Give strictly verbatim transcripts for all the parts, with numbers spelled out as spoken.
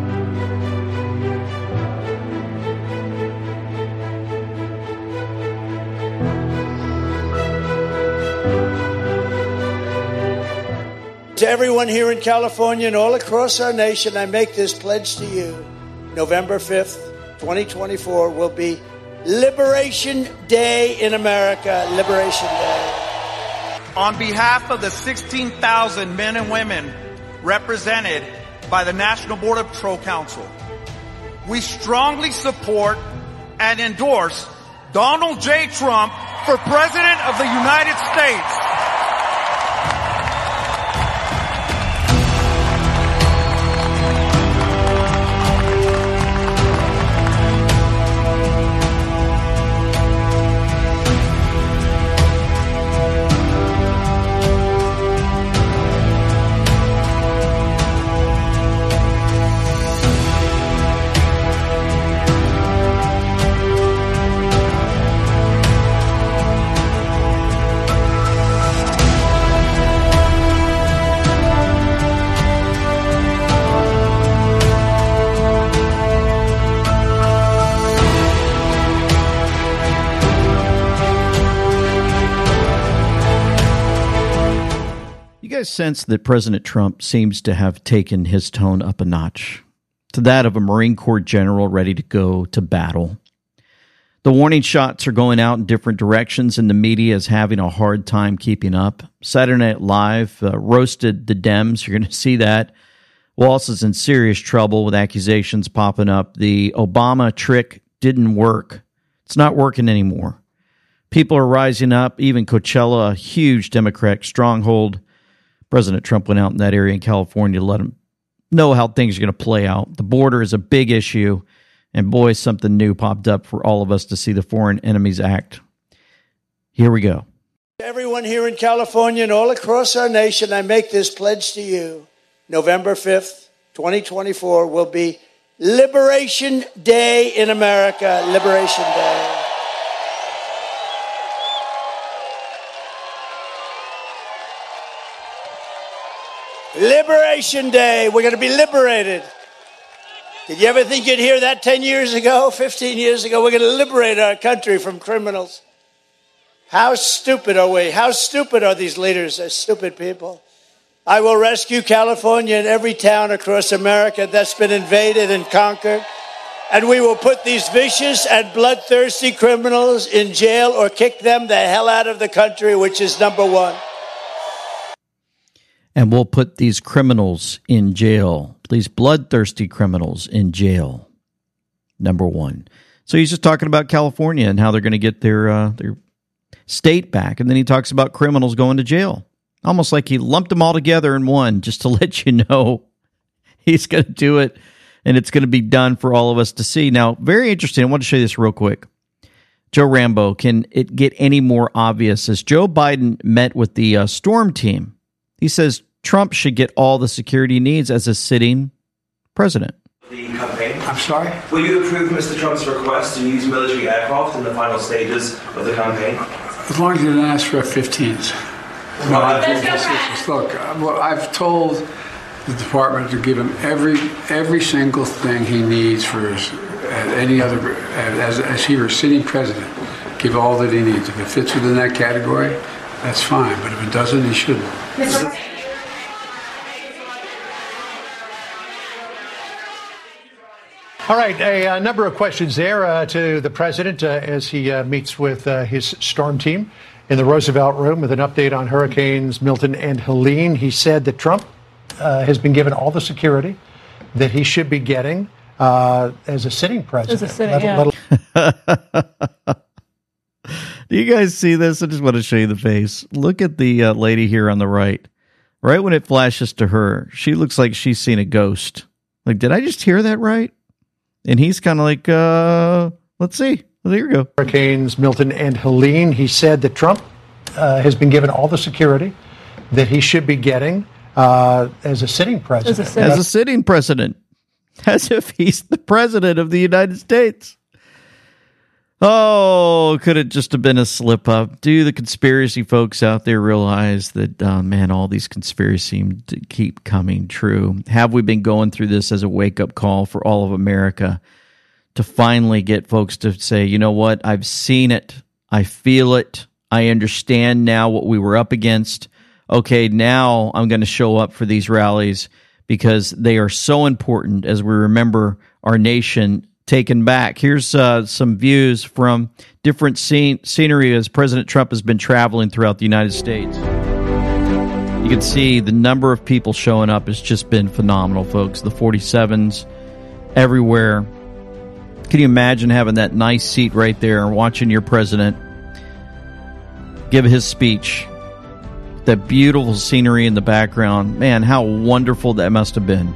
To everyone here in California and all across our nation, I make this pledge to you. November fifth, twenty twenty-four will be Liberation Day in America. Liberation Day. On behalf of the sixteen thousand men and women represented by the National Border Patrol Council, we strongly support and endorse Donald J. Trump for President of the United States. Sense that President Trump seems to have taken his tone up a notch to that of a Marine Corps general ready to go to battle. The warning shots are going out in different directions, and the media is having a hard time keeping up. Saturday Night Live uh, roasted the Dems. You're going to see that. Walz is in serious trouble with accusations popping up. The Obama trick didn't work. It's not working anymore. People are rising up. Even Coachella, a huge Democratic stronghold. President Trump went out in that area in California to let him know how things are going to play out. The border is a big issue, and boy, something new popped up for all of us to see, the Foreign Enemies Act. Here we go. Everyone here in California and all across our nation, I make this pledge to you. November fifth, twenty twenty-four will be Liberation Day in America. Liberation Day. Liberation Day. We're going to be liberated. Did you ever think you'd hear that ten years ago, fifteen years ago? We're going to liberate our country from criminals. How stupid are we? How stupid are these leaders? They're stupid people. I will rescue California and every town across America that's been invaded and conquered. And we will put these vicious and bloodthirsty criminals in jail or kick them the hell out of the country, which is number one. And we'll put these criminals in jail, these bloodthirsty criminals in jail, number one. So he's just talking about California and how they're going to get their uh, their state back. And then he talks about criminals going to jail, almost like he lumped them all together in one, just to let you know he's going to do it and it's going to be done for all of us to see. Now, very interesting. I want to show you this real quick. Joe Rambo, can it get any more obvious? As Joe Biden met with the uh, Storm team, he says Trump should get all the security he needs as a sitting president. The campaign. I'm sorry? Will you approve Mister Trump's request to use military aircraft in the final stages of the campaign? As long as you don't ask for F fifteens. No, I, look, I've told the department to give him every every single thing he needs for his, any other, as, as he were sitting president, give all that he needs. If it fits within that category, that's fine. But if it doesn't, he shouldn't. All right, a, a number of questions there uh, to the president uh, as he uh, meets with uh, his Storm team in the Roosevelt Room with an update on Hurricanes Milton and Helene. He said that Trump uh, has been given all the security that he should be getting uh, as a sitting president. As a sitting, let, yeah. let, Do you guys see this? I just want to show you the face. Look at the uh, lady here on the right. Right when it flashes to her, she looks like she's seen a ghost. Like, did I just hear that right? And he's kind of like, uh, let's see. Well, there you go. Hurricanes Milton and Helene. He said that Trump uh, has been given all the security that he should be getting uh, as a sitting president. As a sitting, as a sitting president. As if he's the president of the United States. Oh, could it just have been a slip up? Do the conspiracy folks out there realize that, uh, man, all these conspiracies seem to keep coming true? Have we been going through this as a wake-up call for all of America to finally get folks to say, you know what, I've seen it, I feel it, I understand now what we were up against. Okay, now I'm going to show up for these rallies because they are so important as we remember our nation taken back. Here's uh, some views from different scene- scenery as President Trump has been traveling throughout the United States. You can see the number of people showing up has just been phenomenal, folks. The forty-sevens everywhere. Can you imagine having that nice seat right there and watching your president give his speech? That beautiful scenery in the background. Man, how wonderful that must have been.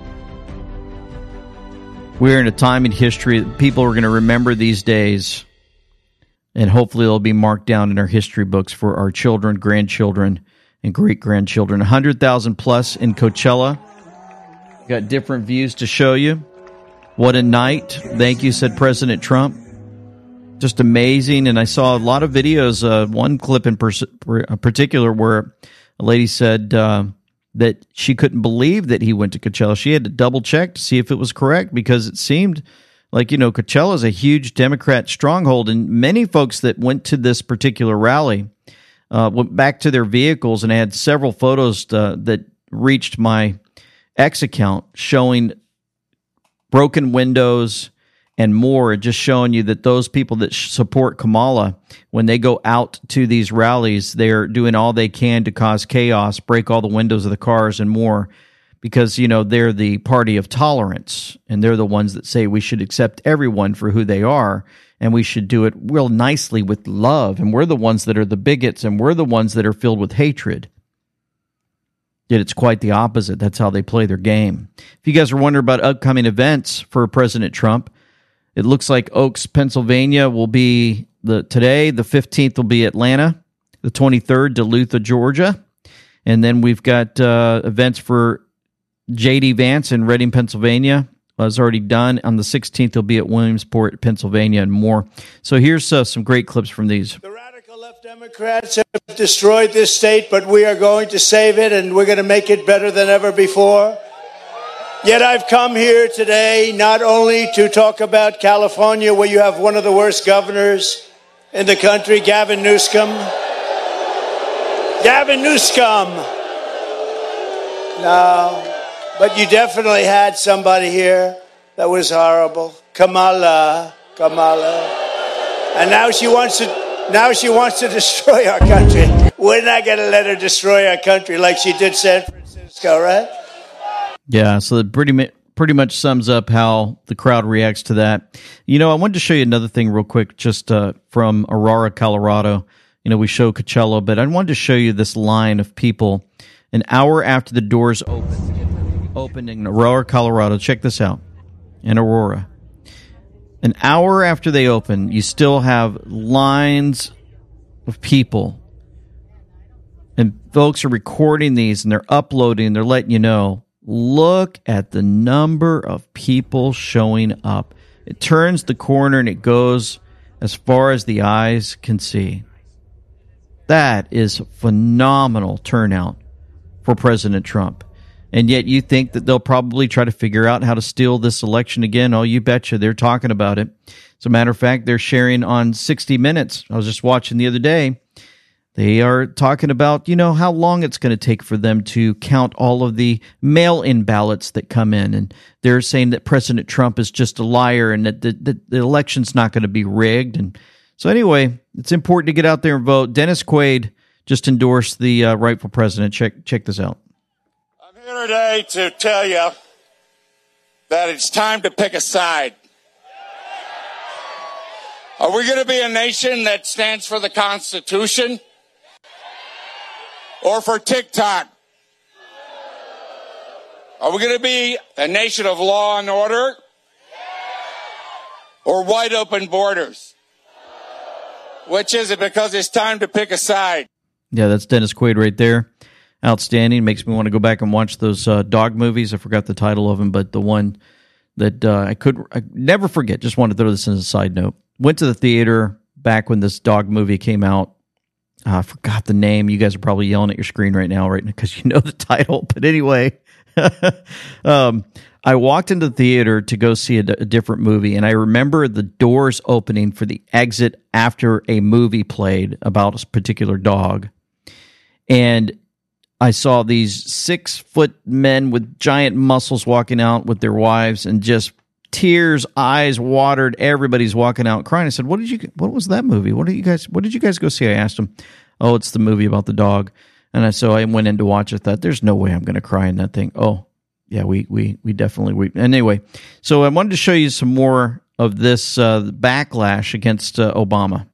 We're in a time in history that people are going to remember these days, and hopefully they'll be marked down in our history books for our children, grandchildren, and great-grandchildren. one hundred thousand plus in Coachella. Got different views to show you. What a night. Thank you, said President Trump. Just amazing. And I saw a lot of videos, uh, one clip in pers- particular where a lady said uh, that she couldn't believe that he went to Coachella. She had to double check to see if it was correct because it seemed like, you know, Coachella is a huge Democrat stronghold. And many folks that went to this particular rally uh, went back to their vehicles, and I had several photos uh, that reached my X account showing broken windows and more, just showing you that those people that support Kamala, when they go out to these rallies, they're doing all they can to cause chaos, break all the windows of the cars and more, because, you know, they're the party of tolerance, and they're the ones that say we should accept everyone for who they are, and we should do it real nicely with love, and we're the ones that are the bigots, and we're the ones that are filled with hatred. Yet it's quite the opposite. That's how they play their game. If you guys are wondering about upcoming events for President Trump, it looks like Oaks, Pennsylvania will be the today. The fifteenth will be Atlanta. The twenty-third, Duluth, Georgia. And then we've got uh, events for J D Vance in Reading, Pennsylvania. Was already done. On the sixteenth, he'll be at Williamsport, Pennsylvania, and more. So here's uh, some great clips from these. The radical left Democrats have destroyed this state, but we are going to save it, and we're going to make it better than ever before. Yet I've come here today not only to talk about California, where you have one of the worst governors in the country, Gavin Newsom. Gavin Newsom. No, but you definitely had somebody here that was horrible. Kamala, Kamala. And now she wants to, now she wants to destroy our country. We're not going to let her destroy our country like she did San Francisco, right? Yeah, so that pretty, pretty much sums up how the crowd reacts to that. You know, I wanted to show you another thing real quick, just uh, from Aurora, Colorado. You know, we show Coachella, but I wanted to show you this line of people an hour after the doors opened, opened in Aurora, Colorado. Check this out. In Aurora. An hour after they open, you still have lines of people. And folks are recording these, and they're uploading, they're letting you know. Look at the number of people showing up. It turns the corner and it goes as far as the eyes can see. That is a phenomenal turnout for President Trump. And yet you think that they'll probably try to figure out how to steal this election again. Oh, you betcha. They're talking about it. As a matter of fact, they're sharing on sixty minutes. I was just watching the other day. They are talking about, you know, how long it's going to take for them to count all of the mail-in ballots that come in. And they're saying that President Trump is just a liar and that the, the, the election's not going to be rigged. And so anyway, it's important to get out there and vote. Dennis Quaid just endorsed the uh, rightful president. Check, check this out. I'm here today to tell you that it's time to pick a side. Are we going to be a nation that stands for the Constitution? Or for TikTok? Are we going to be a nation of law and order? Or wide open borders? Which is it? Because it's time to pick a side. Yeah, that's Dennis Quaid right there. Outstanding. Makes me want to go back and watch those uh, dog movies. I forgot the title of them, but the one that uh, I could I never forget. Just wanted to throw this in as a side note. went to the theater back when this dog movie came out. I uh, forgot the name. You guys are probably yelling at your screen right now, right? Because you know the title. But anyway, um, I walked into the theater to go see a, a different movie, and I remember the doors opening for the exit after a movie played about a particular dog. And I saw these six-foot men with giant muscles walking out with their wives, and just tears, eyes watered. Everybody's walking out crying. I said, "What did you? What was that movie? What did you guys? What did you guys go see?" I asked them. "Oh, it's the movie about the dog." And I so I went in to watch it. Thought, "There's no way I'm going to cry in that thing." Oh, yeah, we we we definitely we. Anyway, so I wanted to show you some more of this uh, backlash against uh, Obama.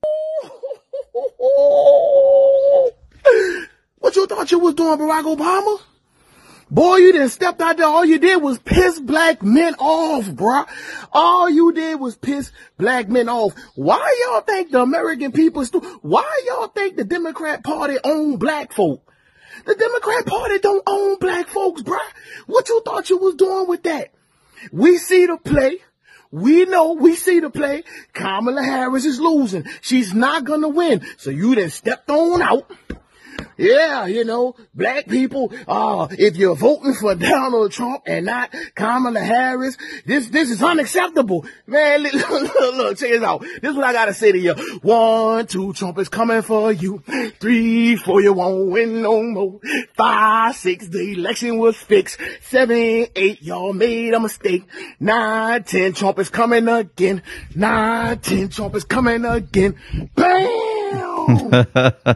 What you thought you was doing, Barack Obama? Boy, you didn't step out there. All you did was piss black men off, bruh. All you did was piss black men off. Why y'all think the American people, stu- why y'all think the Democrat Party own black folk? The Democrat Party don't own black folks, bruh. What you thought you was doing with that? We see the play. We know, we see the play. Kamala Harris is losing. She's not gonna win. So you done stepped on out. Yeah, you know, black people, uh, if you're voting for Donald Trump and not Kamala Harris, this, this is unacceptable. Man, look, look, look, check this out. This is what I gotta say to you. One, two, Trump is coming for you. Three, four, you won't win no more. Five, six, the election was fixed. Seven, eight, y'all made a mistake. Nine, ten, Trump is coming again. Nine, ten, Trump is coming again. Bam!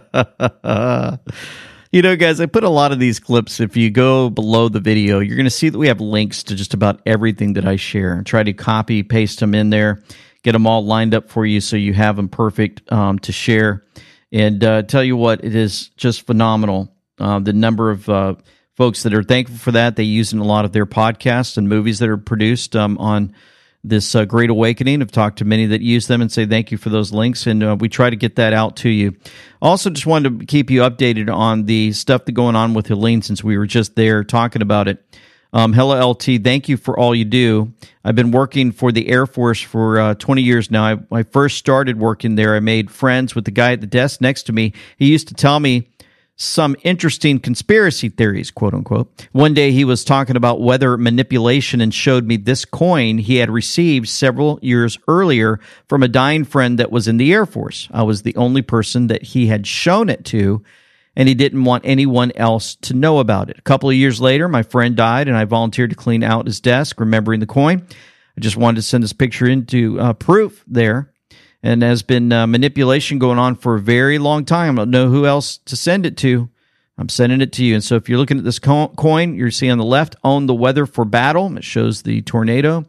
You know, guys, I put a lot of these clips. If you go below the video, you're going to see that we have links to just about everything that I share. And try to copy, paste them in there, get them all lined up for you so you have them perfect um, to share. And uh, tell you what, it is just phenomenal. Uh, the number of uh, folks that are thankful for that. They use in a lot of their podcasts and movies that are produced um, on this uh, Great Awakening. I've talked to many that use them and say thank you for those links, and uh, we try to get that out to you. Also, just wanted to keep you updated on the stuff that's going on with Helene since we were just there talking about it. Um, Hello, L T, thank you for all you do. I've been working for the Air Force for uh, twenty years now. I, I first started working there. I made friends with the guy at the desk next to me. He used to tell me some interesting conspiracy theories, quote unquote. One day he was talking about weather manipulation and showed me this coin he had received several years earlier from a dying friend that was in the Air Force. I was the only person that he had shown it to, and he didn't want anyone else to know about it. A couple of years later, my friend died, and I volunteered to clean out his desk, remembering the coin. I just wanted to send this picture into uh, proof there. And there's been uh, manipulation going on for a very long time. I don't know who else to send it to. I'm sending it to you. And so if you're looking at this co- coin, you're seeing on the left, own the weather for battle. It shows the tornado.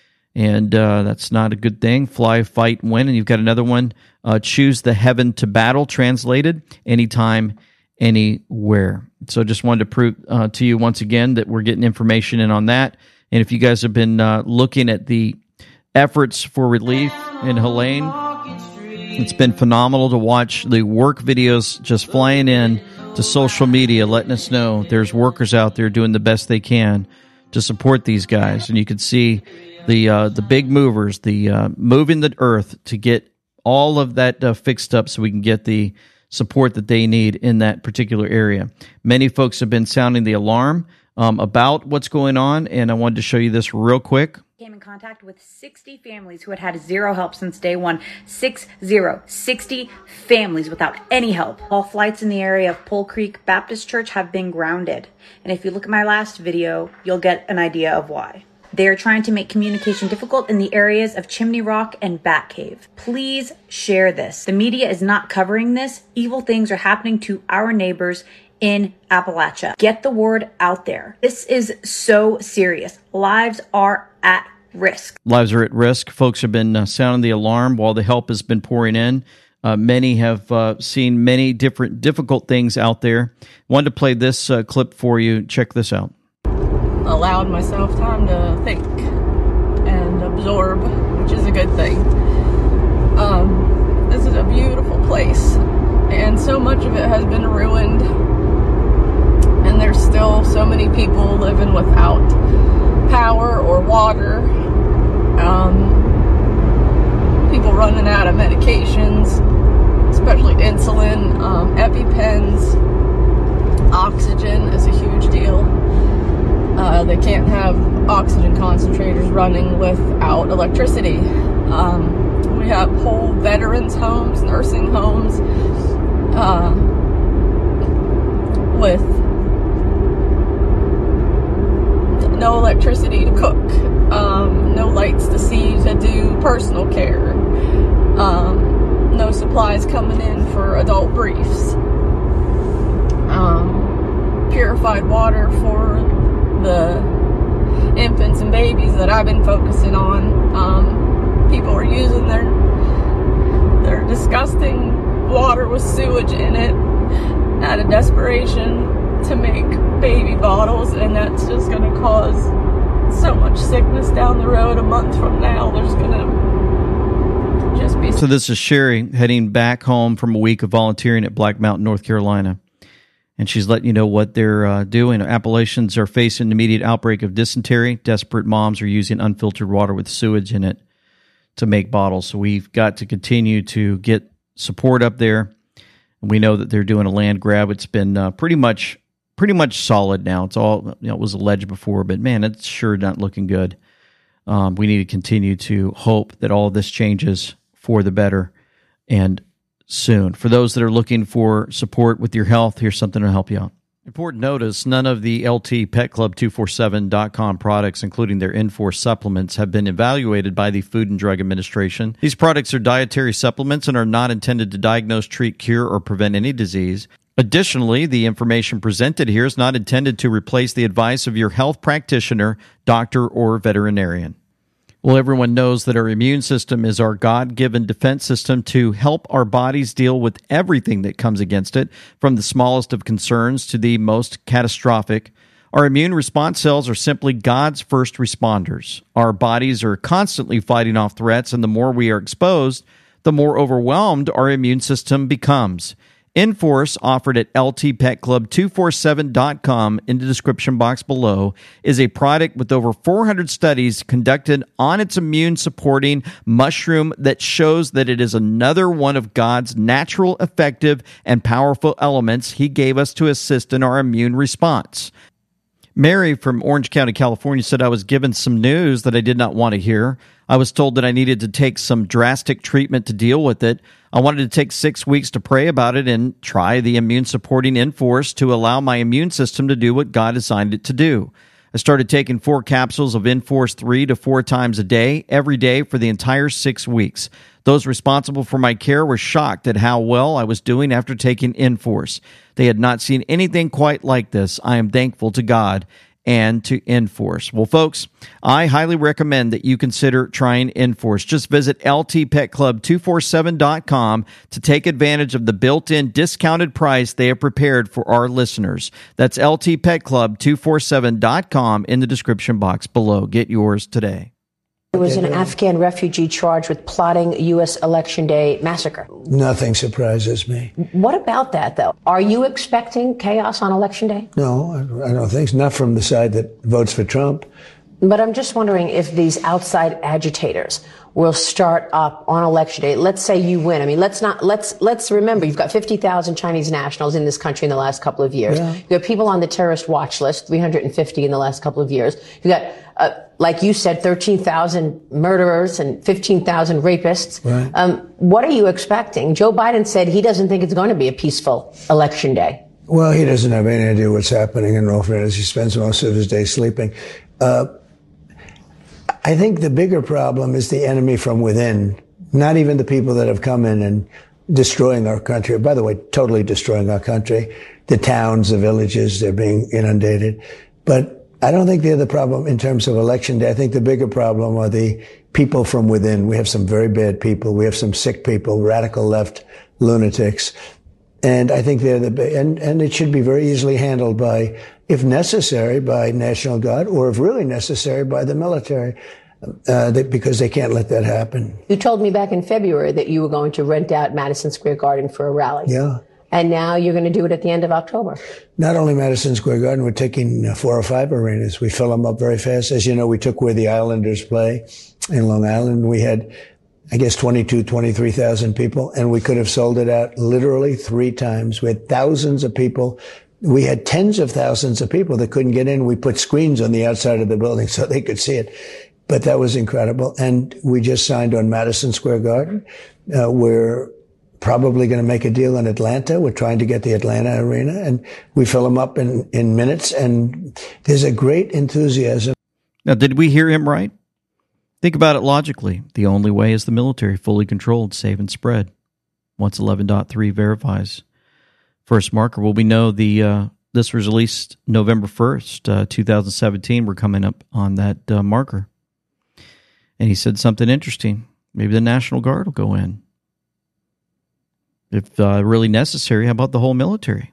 And uh, that's not a good thing. Fly, fight, win. And you've got another one, uh, choose the heaven to battle, translated, anytime, anywhere. So just wanted to prove uh, to you once again that we're getting information in on that. And if you guys have been uh, looking at the efforts for relief in Helene, it's been phenomenal to watch the work videos just flying in to social media, letting us know there's workers out there doing the best they can to support these guys. And you can see the uh, the big movers, the uh, moving the earth to get all of that uh, fixed up so we can get the support that they need in that particular area. Many folks have been sounding the alarm um, about what's going on, and I wanted to show you this real quick. Came in contact with sixty families who had had zero help since day one. Six zero. sixty families without any help. All flights in the area of Pole Creek Baptist Church have been grounded. And if you look at my last video, you'll get an idea of why. They are trying to make communication difficult in the areas of Chimney Rock and Bat Cave. Please share this. The media is not covering this. Evil things are happening to our neighbors in Appalachia. Get the word out there. This is so serious. Lives are at risk. Lives are at risk. Folks have been uh, sounding the alarm while the help has been pouring in. Uh, many have uh, seen many different difficult things out there. Wanted to play this uh, clip for you. Check this out. Allowed myself time to think and absorb, which is a good thing. Um, this is a beautiful place, and so much of it has been ruined, and there's still so many people living without power or water. Um, people running out can't have oxygen concentrators running without electricity. Um, we have whole veterans homes, nursing homes, uh, with no electricity to cook, um, no lights to see to do personal care, um, no supplies coming in for adult briefs, um, purified water for the infants and babies that I've been focusing on. Um, people are using their their disgusting water with sewage in it out of desperation to make baby bottles, and that's just going to cause so much sickness down the road. A month from now, there's going to just be... So this is Sherry heading back home from a week of volunteering at Black Mountain, North Carolina. And she's letting you know what they're uh, doing. Appalachians are facing an immediate outbreak of dysentery. Desperate moms are using unfiltered water with sewage in it to make bottles. So we've got to continue to get support up there. And we know that they're doing a land grab. It's been uh, pretty much pretty much solid now. It's all, you know, it was alleged before, but man, it's sure not looking good. Um, we need to continue to hope that all of this changes for the better and soon. For those that are looking for support with your health, here's something to help you out. Important notice, none of the L T Pet Club two forty-seven dot com products, including their Enforce supplements, have been evaluated by the Food and Drug Administration. These products are dietary supplements and are not intended to diagnose, treat, cure, or prevent any disease. Additionally, the information presented here is not intended to replace the advice of your health practitioner, doctor, or veterinarian. Well, everyone knows that our immune system is our God-given defense system to help our bodies deal with everything that comes against it, from the smallest of concerns to the most catastrophic. Our immune response cells are simply God's first responders. Our bodies are constantly fighting off threats, and the more we are exposed, the more overwhelmed our immune system becomes. Enforce, offered at L T Pet Club two forty-seven dot com in the description box below, is a product with over four hundred studies conducted on its immune-supporting mushroom that shows that it is another one of God's natural, effective, and powerful elements He gave us to assist in our immune response. Mary from Orange County, California, said, I was given some news that I did not want to hear. I was told that I needed to take some drastic treatment to deal with it. I wanted to take six weeks to pray about it and try the immune-supporting Enforce to allow my immune system to do what God designed it to do. I started taking four capsules of Enforce three to four times a day, every day for the entire six weeks. Those responsible for my care were shocked at how well I was doing after taking Enforce. They had not seen anything quite like this. I am thankful to God and to Enforce. Well, folks, I highly recommend that you consider trying Enforce. Just visit L T Pet Club two forty-seven dot com to take advantage of the built-in discounted price they have prepared for our listeners. That's L T Pet Club two forty-seven dot com in the description box below. Get yours today. There was an Afghan refugee charged with plotting a U S election day massacre. Nothing surprises me. What about that, though? Are you expecting chaos on election day? No, I don't think so. Not from the side that votes for Trump. But I'm just wondering if these outside agitators will start up on election day. Let's say you win. I mean, let's not, let's, let's remember you've got fifty thousand Chinese nationals in this country in the last couple of years. Yeah. You have people on the terrorist watch list, three hundred fifty in the last couple of years. You got, uh, like you said, thirteen thousand murderers and fifteen thousand rapists. Right. Um, what are you expecting? Joe Biden said he doesn't think it's going to be a peaceful election day. Well, he doesn't have any idea what's happening in all fairness. He spends most of his day sleeping. Uh, I think the bigger problem is the enemy from within, not even the people that have come in and destroying our country. By the way, totally destroying our country. The towns, the villages, they're being inundated. But I don't think they're the problem in terms of election day. I think the bigger problem are the people from within. We have some very bad people. We have some sick people, radical left lunatics. And I think they're the, and, and it should be very easily handled by, if necessary, by National Guard, or if really necessary, by the military, uh, they, because they can't let that happen. You told me back in February that you were going to rent out Madison Square Garden for a rally. Yeah. And now you're going to do it at the end of October. Not only Madison Square Garden, we're taking uh, four or five arenas. We fill them up very fast. As you know, we took where the Islanders play in Long Island. We had, I guess, twenty-two, twenty-three thousand people, and we could have sold it out literally three times. We had thousands of people we had tens of thousands of people that couldn't get in. We put screens on the outside of the building so they could see it. But that was incredible. And we just signed on Madison Square Garden. Uh, we're probably going to make a deal in Atlanta. We're trying to get the Atlanta arena, and we fill them up in, in minutes. And there's a great enthusiasm. Now, did we hear him right? Think about it logically. The only way is the military, fully controlled, save and spread. Once eleven point three verifies first marker. Well, we know the uh, this was released November first, uh, twenty seventeen. We're coming up on that uh, marker. And he said something interesting. Maybe the National Guard will go in. If uh, really necessary, how about the whole military?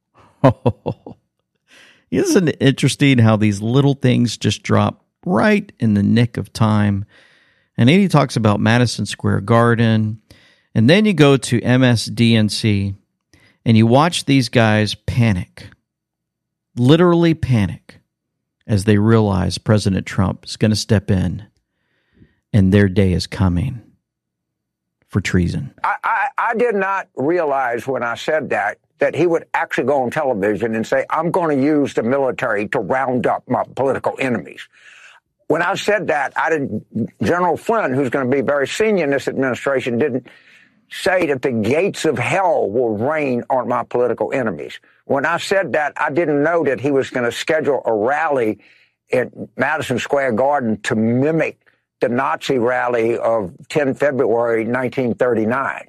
Isn't it interesting how these little things just drop right in the nick of time? And then he talks about Madison Square Garden. And then you go to M S D N C and you watch these guys panic, literally panic, as they realize President Trump is going to step in and their day is coming for treason. I, I, I did not realize when I said that, that he would actually go on television and say, I'm going to use the military to round up my political enemies. When I said that, I didn't, General Flynn, who's going to be very senior in this administration, didn't say that the gates of hell will rain on my political enemies. When I said that, I didn't know that he was going to schedule a rally at Madison Square Garden to mimic the Nazi rally of the tenth of February, nineteen thirty-nine.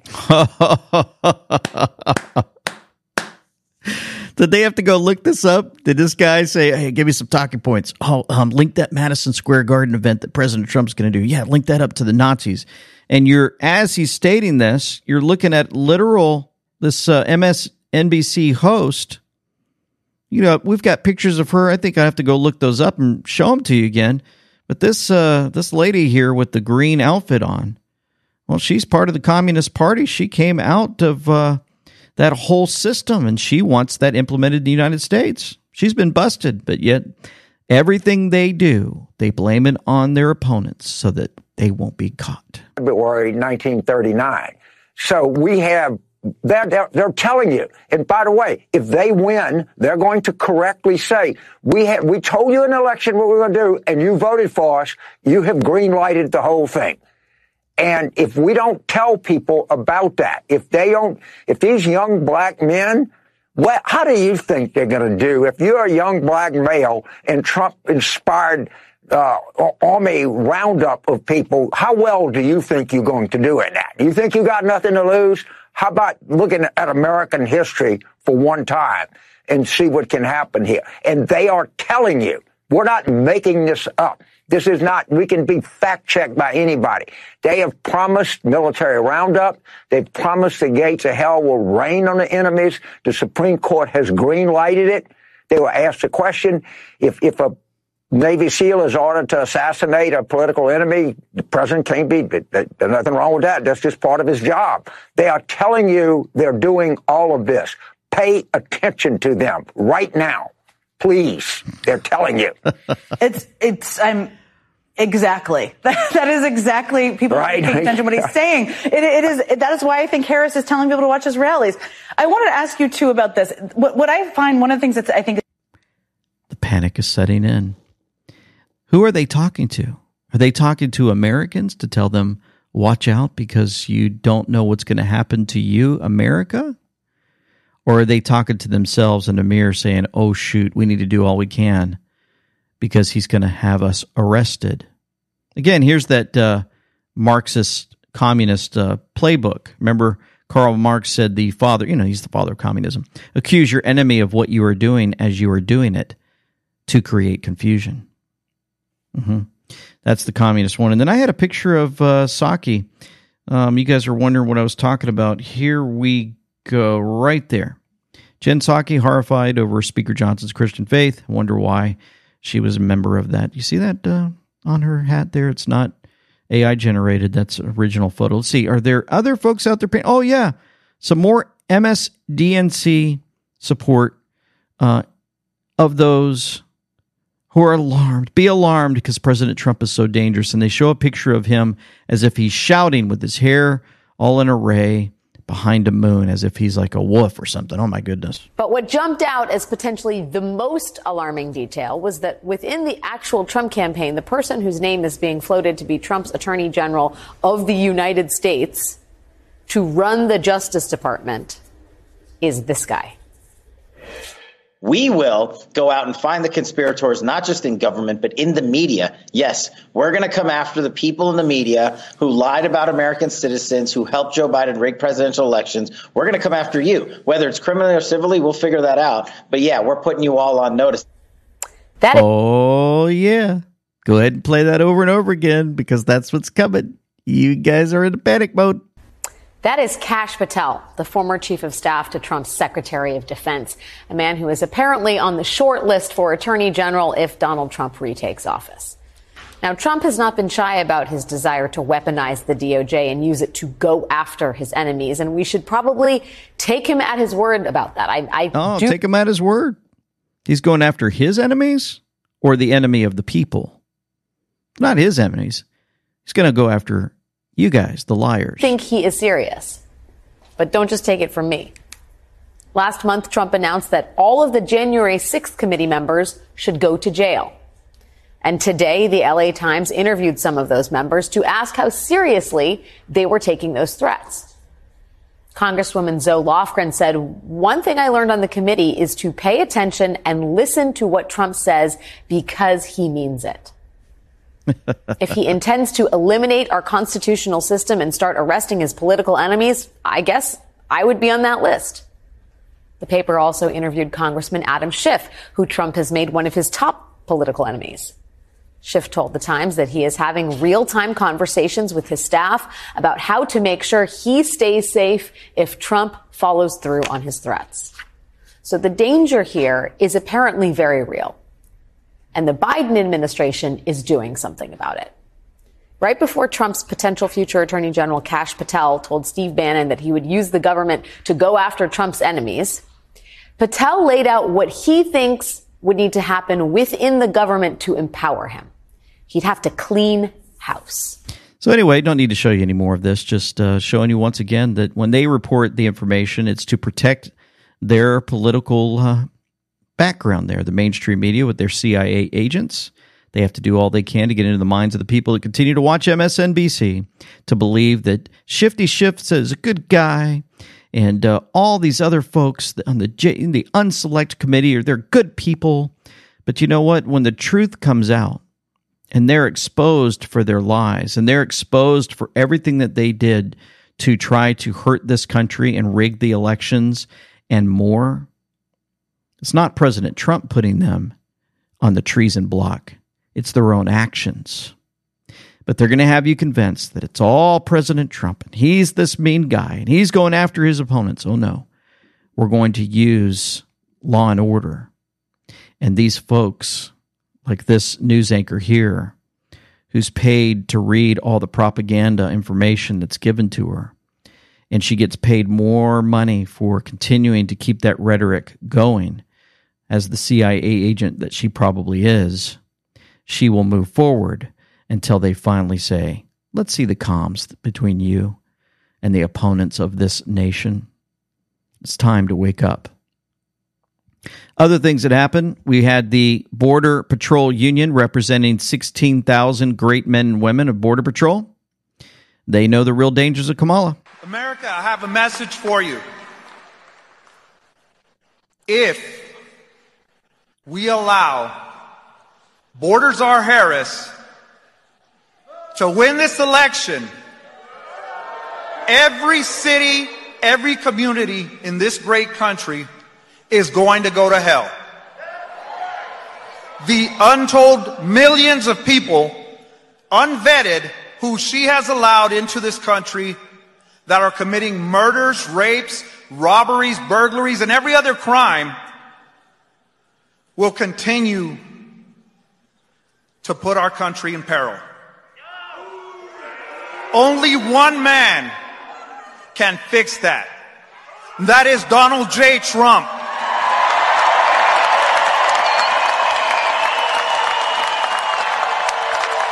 Did they have to go look this up? Did this guy say, hey, give me some talking points? Oh, um, link that Madison Square Garden event that President Trump's going to do. Yeah, link that up to the Nazis. And you're, as he's stating this, you're looking at literal, this uh, M S N B C host. You know, we've got pictures of her. I think I have to go look those up and show them to you again. But this uh, this lady here with the green outfit on, well, she's part of the Communist Party. She came out of uh, that whole system, and she wants that implemented in the United States. She's been busted, but yet everything they do, they blame it on their opponents so that they won't be caught. February nineteen thirty-nine. So we have, they're, they're, they're telling you, and by the way, if they win, they're going to correctly say, we have, we told you in the election what we we're going to do, and you voted for us. You have green-lighted the whole thing. And if we don't tell people about that, if they don't, if these young black men, what, how do you think they're going to do if you're a young black male and Trump inspired uh, army roundup of people? How well do you think you're going to do in that? Do you think you got nothing to lose? How about looking at American history for one time and see what can happen here? And they are telling you, we're not making this up. This is not, we can be fact-checked by anybody. They have promised military roundup. They've promised the gates of hell will rain on the enemies. The Supreme Court has green-lighted it. They were asked a question, if, if a Navy SEAL is ordered to assassinate a political enemy, the president can't be, there's nothing wrong with that. That's just part of his job. They are telling you they're doing all of this. Pay attention to them right now. Please, they're telling you. It's, it's, I'm, exactly. That, that is exactly, people right. pay attention to what he's saying. It, it is, it, that is why I think Harris is telling people to watch his rallies. I wanted to ask you too about this. What, what I find, one of the things that I think. The panic is setting in. Who are they talking to? Are they talking to Americans to tell them, watch out because you don't know what's going to happen to you, America? Or are they talking to themselves in the mirror saying, oh, shoot, we need to do all we can because he's going to have us arrested? Again, here's that uh, Marxist communist uh, playbook. Remember, Karl Marx said the father, you know, he's the father of communism. Accuse your enemy of what you are doing as you are doing it to create confusion. Mm-hmm. That's the communist one. And then I had a picture of uh, Psaki. Um, you guys are wondering what I was talking about. Here we go, right there. Jen Psaki horrified over Speaker Johnson's Christian faith. I wonder why she was a member of that. You see that uh, on her hat there? It's not A I generated. That's original photo. Let's see. Are there other folks out there? Paying? Oh, yeah. Some more M S D N C support uh, of those who are alarmed. Be alarmed because President Trump is so dangerous. And they show a picture of him as if he's shouting with his hair all in array, behind a moon as if he's like a wolf or something. Oh, my goodness. But what jumped out as potentially the most alarming detail was that within the actual Trump campaign, the person whose name is being floated to be Trump's Attorney General of the United States to run the Justice Department is this guy. We will go out and find the conspirators, not just in government, but in the media. Yes, we're going to come after the people in the media who lied about American citizens, who helped Joe Biden rig presidential elections. We're going to come after you. Whether it's criminally or civilly, we'll figure that out. But yeah, we're putting you all on notice. That oh, yeah. Go ahead and play that over and over again, because that's what's coming. You guys are in a panic mode. That is Kash Patel, the former chief of staff to Trump's Secretary of Defense, a man who is apparently on the short list for Attorney General if Donald Trump retakes office. Now, Trump has not been shy about his desire to weaponize the D O J and use it to go after his enemies, and we should probably take him at his word about that. I, I oh, do- take him at his word. He's going after his enemies or the enemy of the people? Not his enemies. He's going to go after you guys, the liars. think he is serious. But don't just take it from me. Last month, Trump announced that all of the January sixth committee members should go to jail. And today, the L A Times interviewed some of those members to ask how seriously they were taking those threats. Congresswoman Zoe Lofgren said, "One thing I learned on the committee is to pay attention and listen to what Trump says because he means it." If he intends to eliminate our constitutional system and start arresting his political enemies, I guess I would be on that list. The paper also interviewed Congressman Adam Schiff, who Trump has made one of his top political enemies. Schiff told the Times that he is having real-time conversations with his staff about how to make sure he stays safe if Trump follows through on his threats. So the danger here is apparently very real. And the Biden administration is doing something about it. Right before Trump's potential future Attorney General Kash Patel told Steve Bannon that he would use the government to go after Trump's enemies, Patel laid out what he thinks would need to happen within the government to empower him. He'd have to clean house. So anyway, don't need to show you any more of this. Just uh, showing you once again that when they report the information, it's to protect their political uh, background there. The mainstream media with their C I A agents, they have to do all they can to get into the minds of the people that continue to watch M S N B C to believe that Shifty Schiff is a good guy, and uh, all these other folks on the J- in the Unselect Committee are they're good people. But you know what? When the truth comes out and they're exposed for their lies and they're exposed for everything that they did to try to hurt this country and rig the elections and more, it's not President Trump putting them on the treason block. It's their own actions. But they're going to have you convinced that it's all President Trump and he's this mean guy and he's going after his opponents. Oh, no. We're going to use law and order. And these folks, like this news anchor here, who's paid to read all the propaganda information that's given to her, and she gets paid more money for continuing to keep that rhetoric going, as the C I A agent that she probably is, she will move forward until they finally say, let's see the comms between you and the opponents of this nation. It's time to wake up. Other things that happened, we had the Border Patrol Union representing sixteen thousand great men and women of Border Patrol. They know the real dangers of Kamala. America, I have a message for you. If we allow Border Czar Harris to win this election, every city, every community in this great country is going to go to hell. The untold millions of people, unvetted, who she has allowed into this country that are committing murders, rapes, robberies, burglaries, and every other crime will continue to put our country in peril. Only one man can fix that. That is Donald J. Trump.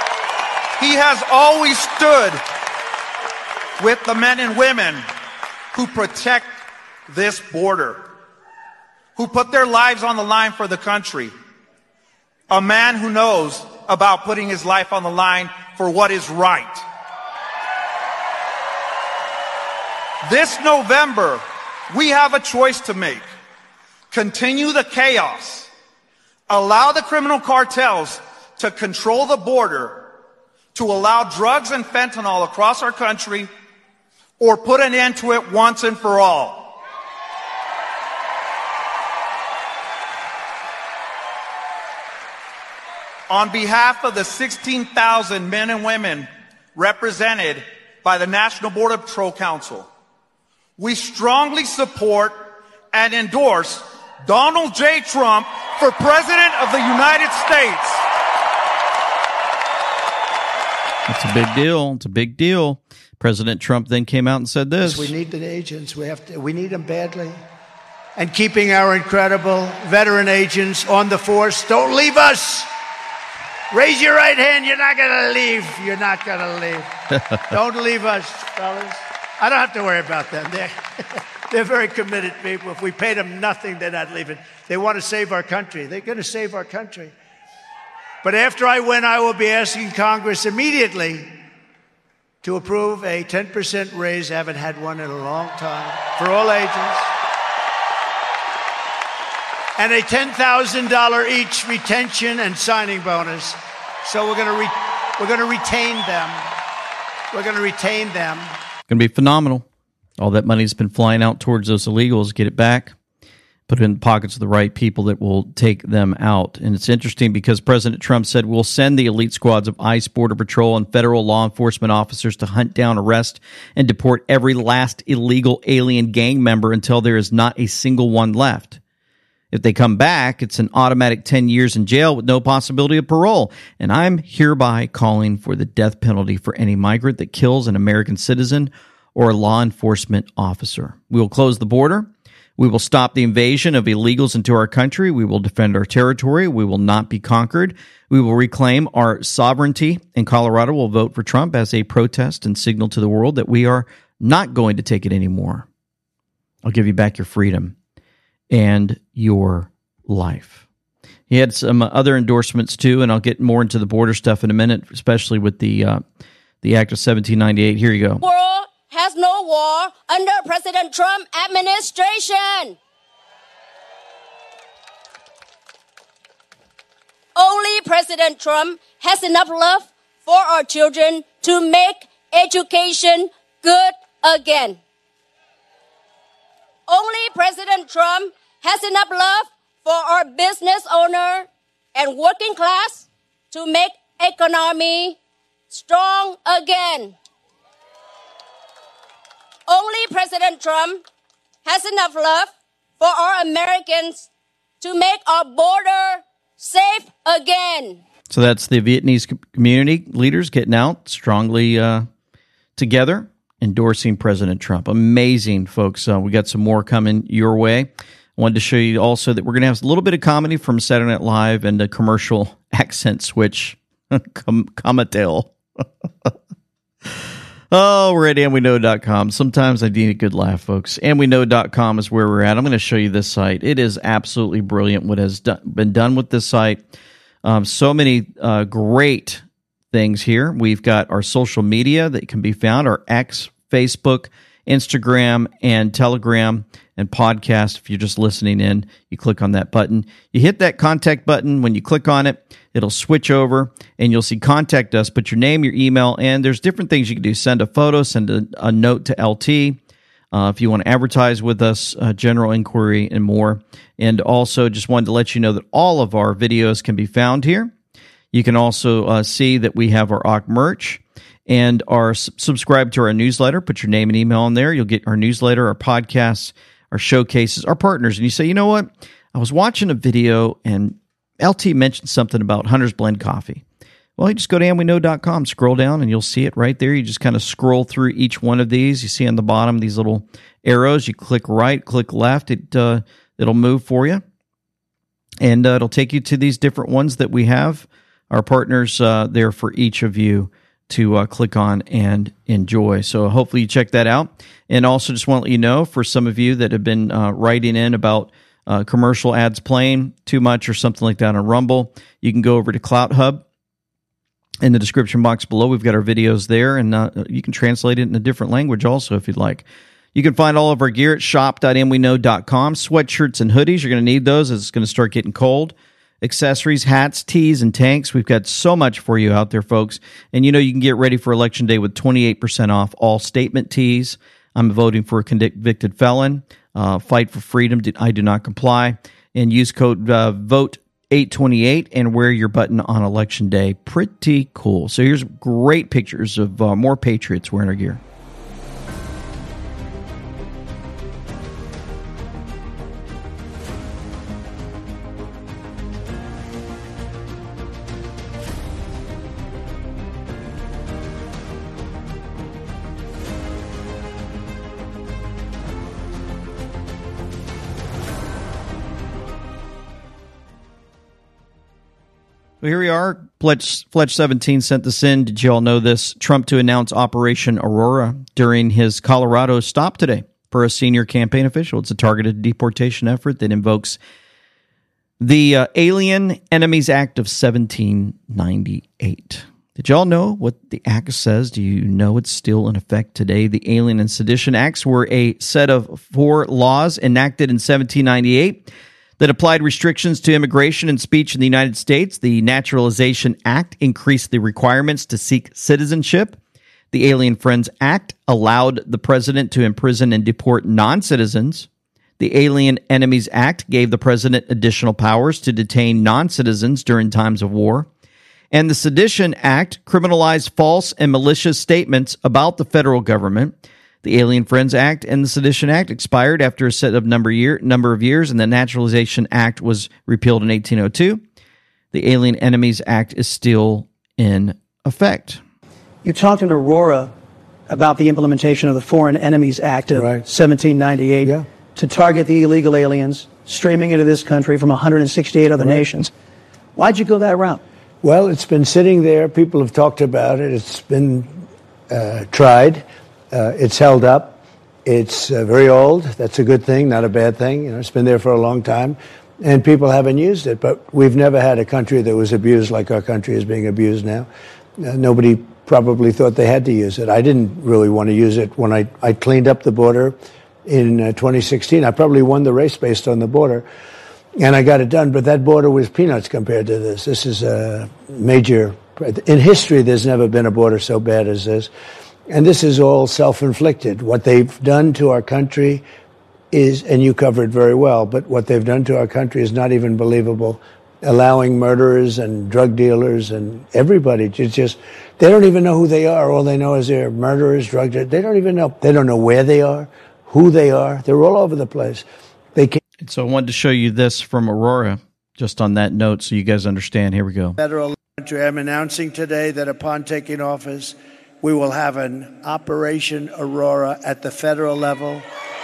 He has always stood with the men and women who protect this border, who put their lives on the line for the country. A man who knows about putting his life on the line for what is right. This November, we have a choice to make. Continue the chaos. Allow the criminal cartels to control the border, to allow drugs and fentanyl across our country, or put an end to it once and for all. On behalf of the sixteen thousand men and women represented by the National Border Patrol Council, we strongly support and endorse Donald J. Trump for President of the United States. That's a big deal. It's a big deal. President Trump then came out and said this. We need the agents. We have to. We need them badly. And keeping our incredible veteran agents on the force. Don't leave us. Raise your right hand. You're not going to leave. You're not going to leave. Don't leave us, fellas. I don't have to worry about them. They're, they're very committed people. If we pay them nothing, they're not leaving. They want to save our country. They're going to save our country. But after I win, I will be asking Congress immediately to approve a ten percent raise. I haven't had one in a long time for all agents. And a ten thousand dollars each retention and signing bonus. So we're going to re- we're going to retain them. We're going to retain them. Going to be phenomenal. All that money's been flying out towards those illegals. Get it back. Put it in the pockets of the right people that will take them out. And it's interesting because President Trump said we'll send the elite squads of ICE, Border Patrol, and federal law enforcement officers to hunt down, arrest, and deport every last illegal alien gang member until there is not a single one left. If they come back, it's an automatic ten years in jail with no possibility of parole. And I'm hereby calling for the death penalty for any migrant that kills an American citizen or a law enforcement officer. We will close the border. We will stop the invasion of illegals into our country. We will defend our territory. We will not be conquered. We will reclaim our sovereignty. And Colorado will vote for Trump as a protest and signal to the world that we are not going to take it anymore. I'll give you back your freedom and your life. He had some other endorsements too, and I'll get more into the border stuff in a minute, especially with the uh, the Act of seventeen ninety-eight. Here you go. World has no war under President Trump administration. Only President Trump has enough love for our children to make education good again. Only President Trump has enough love for our business owner and working class to make economy strong again. Only President Trump has enough love for our Americans to make our border safe again. So that's the Vietnamese community leaders getting out strongly uh, together, endorsing President Trump. Amazing, folks. Uh, we got some more coming your way. I wanted to show you also that we're going to have a little bit of comedy from Saturday Night Live and a commercial accent switch. Com- Comatale. Oh, we're at and we know dot com. Sometimes I need a good laugh, folks. and we know dot com is where we're at. I'm going to show you this site. It is absolutely brilliant what has done, been done with this site. Um, so many uh, great things here. We've got our social media that can be found, our X, Facebook, Instagram, and Telegram, and podcast. If you're just listening in, you click on that button. You hit that contact button. When you click on it, it'll switch over, and you'll see contact us. Put your name, your email, and there's different things you can do. Send a photo, send a, a note to L T. Uh, if you want to advertise with us, uh, general inquiry, and more. And also just wanted to let you know that all of our videos can be found here. You can also uh, see that we have our O C merch and are subscribe to our newsletter. Put your name and email on there. You'll get our newsletter, our podcasts, our showcases, our partners. And you say, you know what? I was watching a video and L T mentioned something about Hunter's Blend Coffee. Well, you just go to and we know dot com, scroll down, and you'll see it right there. You just kind of scroll through each one of these. You see on the bottom these little arrows. You click right, click left. It, uh, it'll move for you. And uh, it'll take you to these different ones that we have. Our partners uh, there for each of you to uh, click on and enjoy. So hopefully you check that out. And also just want to let you know, for some of you that have been uh, writing in about uh, commercial ads playing too much or something like that on Rumble, you can go over to Clout Hub. In the description box below, we've got our videos there, and uh, you can translate it in a different language also if you'd like. You can find all of our gear at shop dot m we know dot com. Sweatshirts and hoodies, you're going to need those as it's going to start getting cold. Accessories, hats, tees, and tanks. We've got so much for you out there, folks. And you know you can get ready for Election Day with twenty-eight percent off all statement tees. I'm voting for a convicted felon. Uh, fight for freedom. I do not comply. And use code uh, vote eight twenty-eight and wear your button on Election Day. Pretty cool. So here's great pictures of uh, more patriots wearing our gear. Well, here we are. Fletch, Fletch seventeen sent this in. Did you all know this? Trump to announce Operation Aurora during his Colorado stop today for a senior campaign official. It's a targeted deportation effort that invokes the uh, Alien Enemies Act of seventeen ninety-eight. Did you all know what the act says? Do you know it's still in effect today? The Alien and Sedition Acts were a set of four laws enacted in seventeen ninety-eight that applied restrictions to immigration and speech in the United States. The Naturalization Act increased the requirements to seek citizenship. The Alien Friends Act allowed the president to imprison and deport non-citizens. The Alien Enemies Act gave the president additional powers to detain non-citizens during times of war. And the Sedition Act criminalized false and malicious statements about the federal government. The Alien Friends Act and the Sedition Act expired after a set of number year number of years, and the Naturalization Act was repealed in eighteen oh two. The Alien Enemies Act is still in effect. You talked in Aurora about the implementation of the Foreign Enemies Act of right. seventeen ninety-eight yeah. to target the illegal aliens streaming into this country from one hundred sixty-eight other right. nations. Why'd you go that route? Well, it's been sitting there. People have talked about it. It's been uh, tried. Uh, it's held up. It's uh, very old. That's a good thing, not a bad thing. You know, it's been there for a long time, and people haven't used it. But we've never had a country that was abused like our country is being abused now. Uh, nobody probably thought they had to use it. I didn't really want to use it when I, I cleaned up the border in uh, twenty sixteen. I probably won the race based on the border, and I got it done. But that border was peanuts compared to this. This is a major. In history, there's never been a border so bad as this. And this is all self-inflicted. What they've done to our country is, and you covered very well, but what they've done to our country is not even believable. Allowing murderers and drug dealers and everybody to just, they don't even know who they are. All they know is they're murderers, drug dealers. They don't even know. They don't know where they are, who they are. They're all over the place. They can't. So I wanted to show you this from Aurora, just on that note, so you guys understand. Here we go. Federal country, I'm announcing today that upon taking office, we will have an Operation Aurora at the federal level.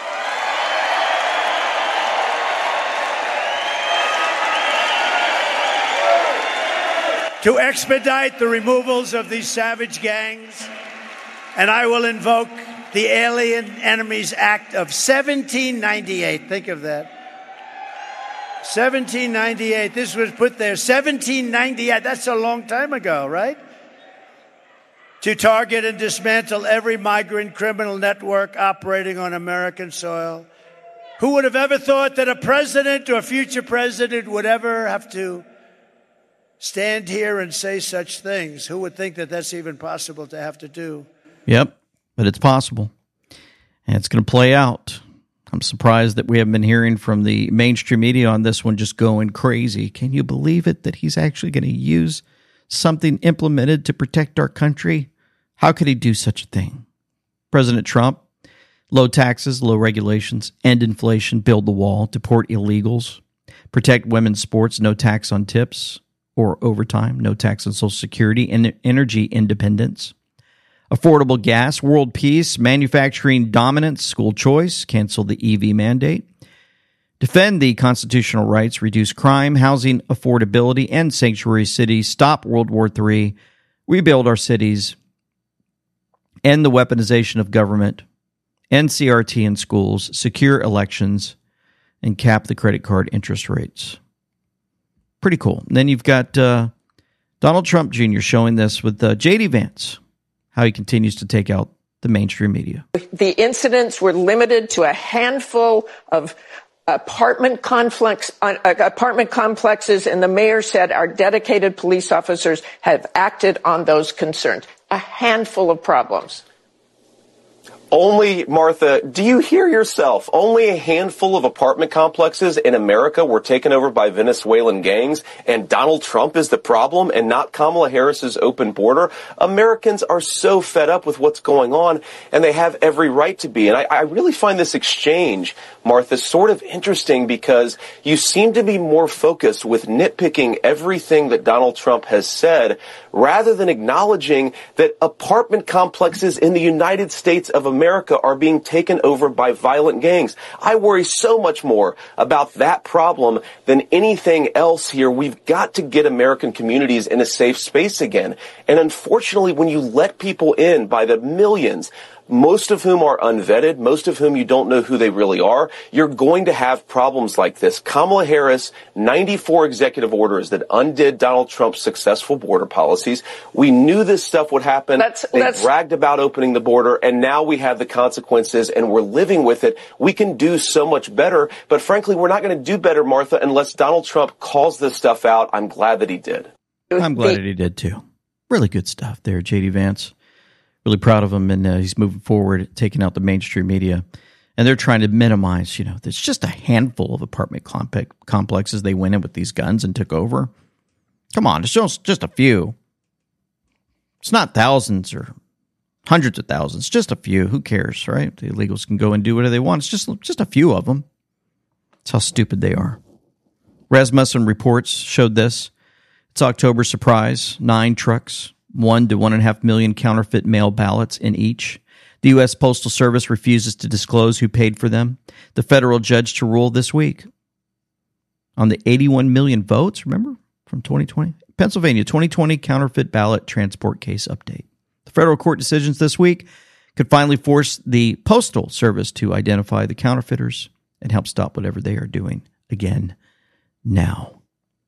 To expedite the removals of these savage gangs, and I will invoke the Alien Enemies Act of seventeen ninety-eight. Think of that. seventeen ninety-eight. This was put there. seventeen ninety-eight. That's a long time ago, right? To target and dismantle every migrant criminal network operating on American soil. Who would have ever thought that a president or a future president would ever have to stand here and say such things? Who would think that that's even possible to have to do? Yep, but it's possible. And it's going to play out. I'm surprised that we haven't been hearing from the mainstream media on this one just going crazy. Can you believe it that he's actually going to use something implemented to protect our country? How could he do such a thing? President Trump, low taxes, low regulations, end inflation, build the wall, deport illegals, protect women's sports, no tax on tips or overtime, no tax on Social Security, and energy independence, affordable gas, world peace, manufacturing dominance, school choice, cancel the E V mandate, defend the constitutional rights, reduce crime, housing affordability, and sanctuary cities, stop World War Three, rebuild our cities, end the weaponization of government, end C R T in schools, secure elections, and cap the credit card interest rates. Pretty cool. And then you've got uh, Donald Trump Junior showing this with uh, J D Vance, how he continues to take out the mainstream media. The incidents were limited to a handful of apartment complex, uh, apartment complexes, and the mayor said our dedicated police officers have acted on those concerns. A handful of problems. Only, Martha, do you hear yourself? Only a handful of apartment complexes in America were taken over by Venezuelan gangs, and Donald Trump is the problem and not Kamala Harris's open border? Americans are so fed up with what's going on, and they have every right to be. And I, I really find this exchange, Martha, sort of interesting because you seem to be more focused with nitpicking everything that Donald Trump has said rather than acknowledging that apartment complexes in the United States of America America are being taken over by violent gangs. I worry so much more about that problem than anything else here. We've got to get American communities in a safe space again. And unfortunately, when you let people in by the millions, most of whom are unvetted, most of whom you don't know who they really are, you're going to have problems like this. Kamala Harris, ninety-four executive orders that undid Donald Trump's successful border policies. We knew this stuff would happen. That's, they that's... bragged about opening the border, and now we have the consequences, and we're living with it. We can do so much better, but frankly, we're not going to do better, Martha, unless Donald Trump calls this stuff out. I'm glad that he did. I'm glad that he did, too. Really good stuff there, J D Vance. Really proud of him, and uh, he's moving forward, taking out the mainstream media. And they're trying to minimize, you know, there's just a handful of apartment comp- complexes they went in with these guns and took over. Come on, it's just, just a few. It's not thousands or hundreds of thousands, just a few. Who cares, right? The illegals can go and do whatever they want. It's just, just a few of them. That's how stupid they are. Rasmussen reports showed this. It's October surprise, nine trucks. One to one and a half million counterfeit mail ballots in each. The U S Postal Service refuses to disclose who paid for them. The federal judge to rule this week on the eighty-one million votes, remember, from twenty twenty? Pennsylvania twenty twenty counterfeit ballot transport case update. The federal court decisions this week could finally force the Postal Service to identify the counterfeiters and help stop whatever they are doing again now.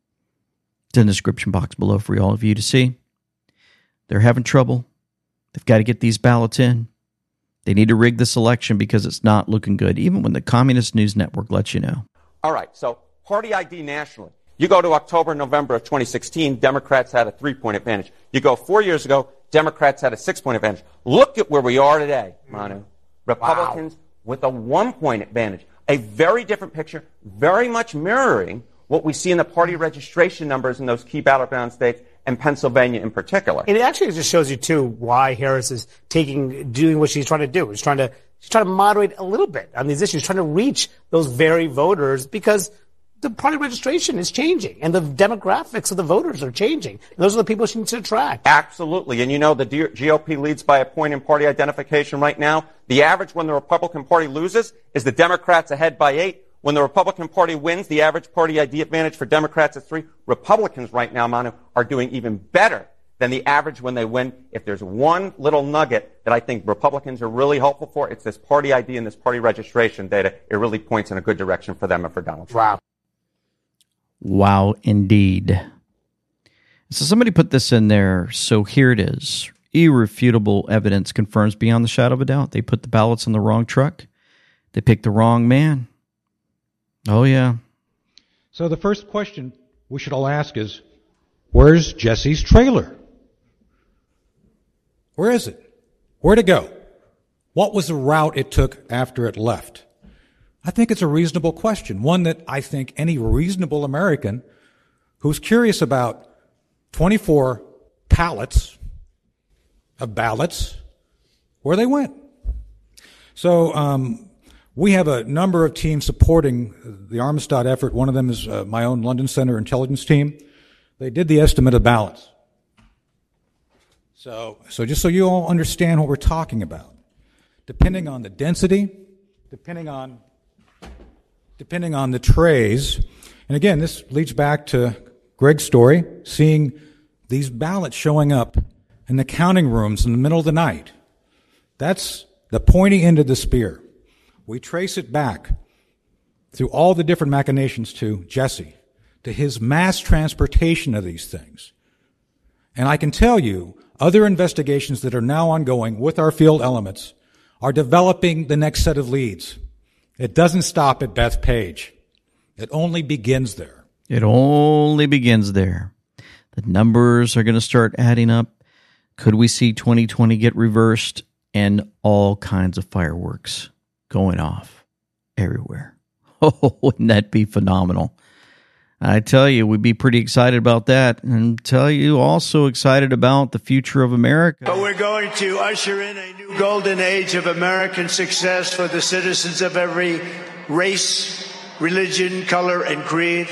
It's in the description box below for all of you to see. They're having trouble. They've got to get these ballots in. They need to rig this election because it's not looking good, even when the Communist News Network lets you know. All right, so party I D nationally. You go to October, November of twenty sixteen, Democrats had a three-point advantage. You go four years ago, Democrats had a six-point advantage. Look at where we are today, Manu. Republicans wow. with a one-point advantage. A very different picture, very much mirroring what we see in the party registration numbers in those key battleground states, and Pennsylvania in particular. It actually just shows you, too, why Harris is taking, doing what she's trying to do. She's trying to, she's trying to moderate a little bit on these issues, trying to reach those very voters because the party registration is changing and the demographics of the voters are changing. And those are the people she needs to attract. Absolutely. And you know, the G O P leads by a point in party identification right now. The average when the Republican Party loses is the Democrats ahead by eight. When the Republican Party wins, the average party I D advantage for Democrats is three. Republicans right now, Manu, are doing even better than the average when they win. If there's one little nugget that I think Republicans are really hopeful for, it's this party I D and this party registration data. It really points in a good direction for them and for Donald Trump. Wow. Wow, indeed. So somebody put this in there. So here it is. Irrefutable evidence confirms beyond the shadow of a doubt. They put the ballots in the wrong truck. They picked the wrong man. Oh, yeah. So the first question we should all ask is, where's Jesse's trailer? Where is it? Where'd it go? What was the route it took after it left? I think it's a reasonable question, one that I think any reasonable American who's curious about twenty-four pallets of ballots, where they went. So, um, we have a number of teams supporting the Armistead effort. One of them is uh, my own London Center intelligence team. They did the estimate of ballots. So, so just so you all understand what we're talking about, depending on the density, depending on, depending on the trays, and again, this leads back to Greg's story, seeing these ballots showing up in the counting rooms in the middle of the night. That's the pointy end of the spear. We trace it back through all the different machinations to Jesse, to his mass transportation of these things. And I can tell you, other investigations that are now ongoing with our field elements are developing the next set of leads. It doesn't stop at Bethpage. It only begins there. It only begins there. The numbers are going to start adding up. Could we see twenty twenty get reversed and all kinds of fireworks going off everywhere? Oh, wouldn't that be phenomenal? I tell you, we'd be pretty excited about that, and tell you also excited about the future of America. But we're going to usher in a new golden age of American success for the citizens of every race, religion, color, and creed.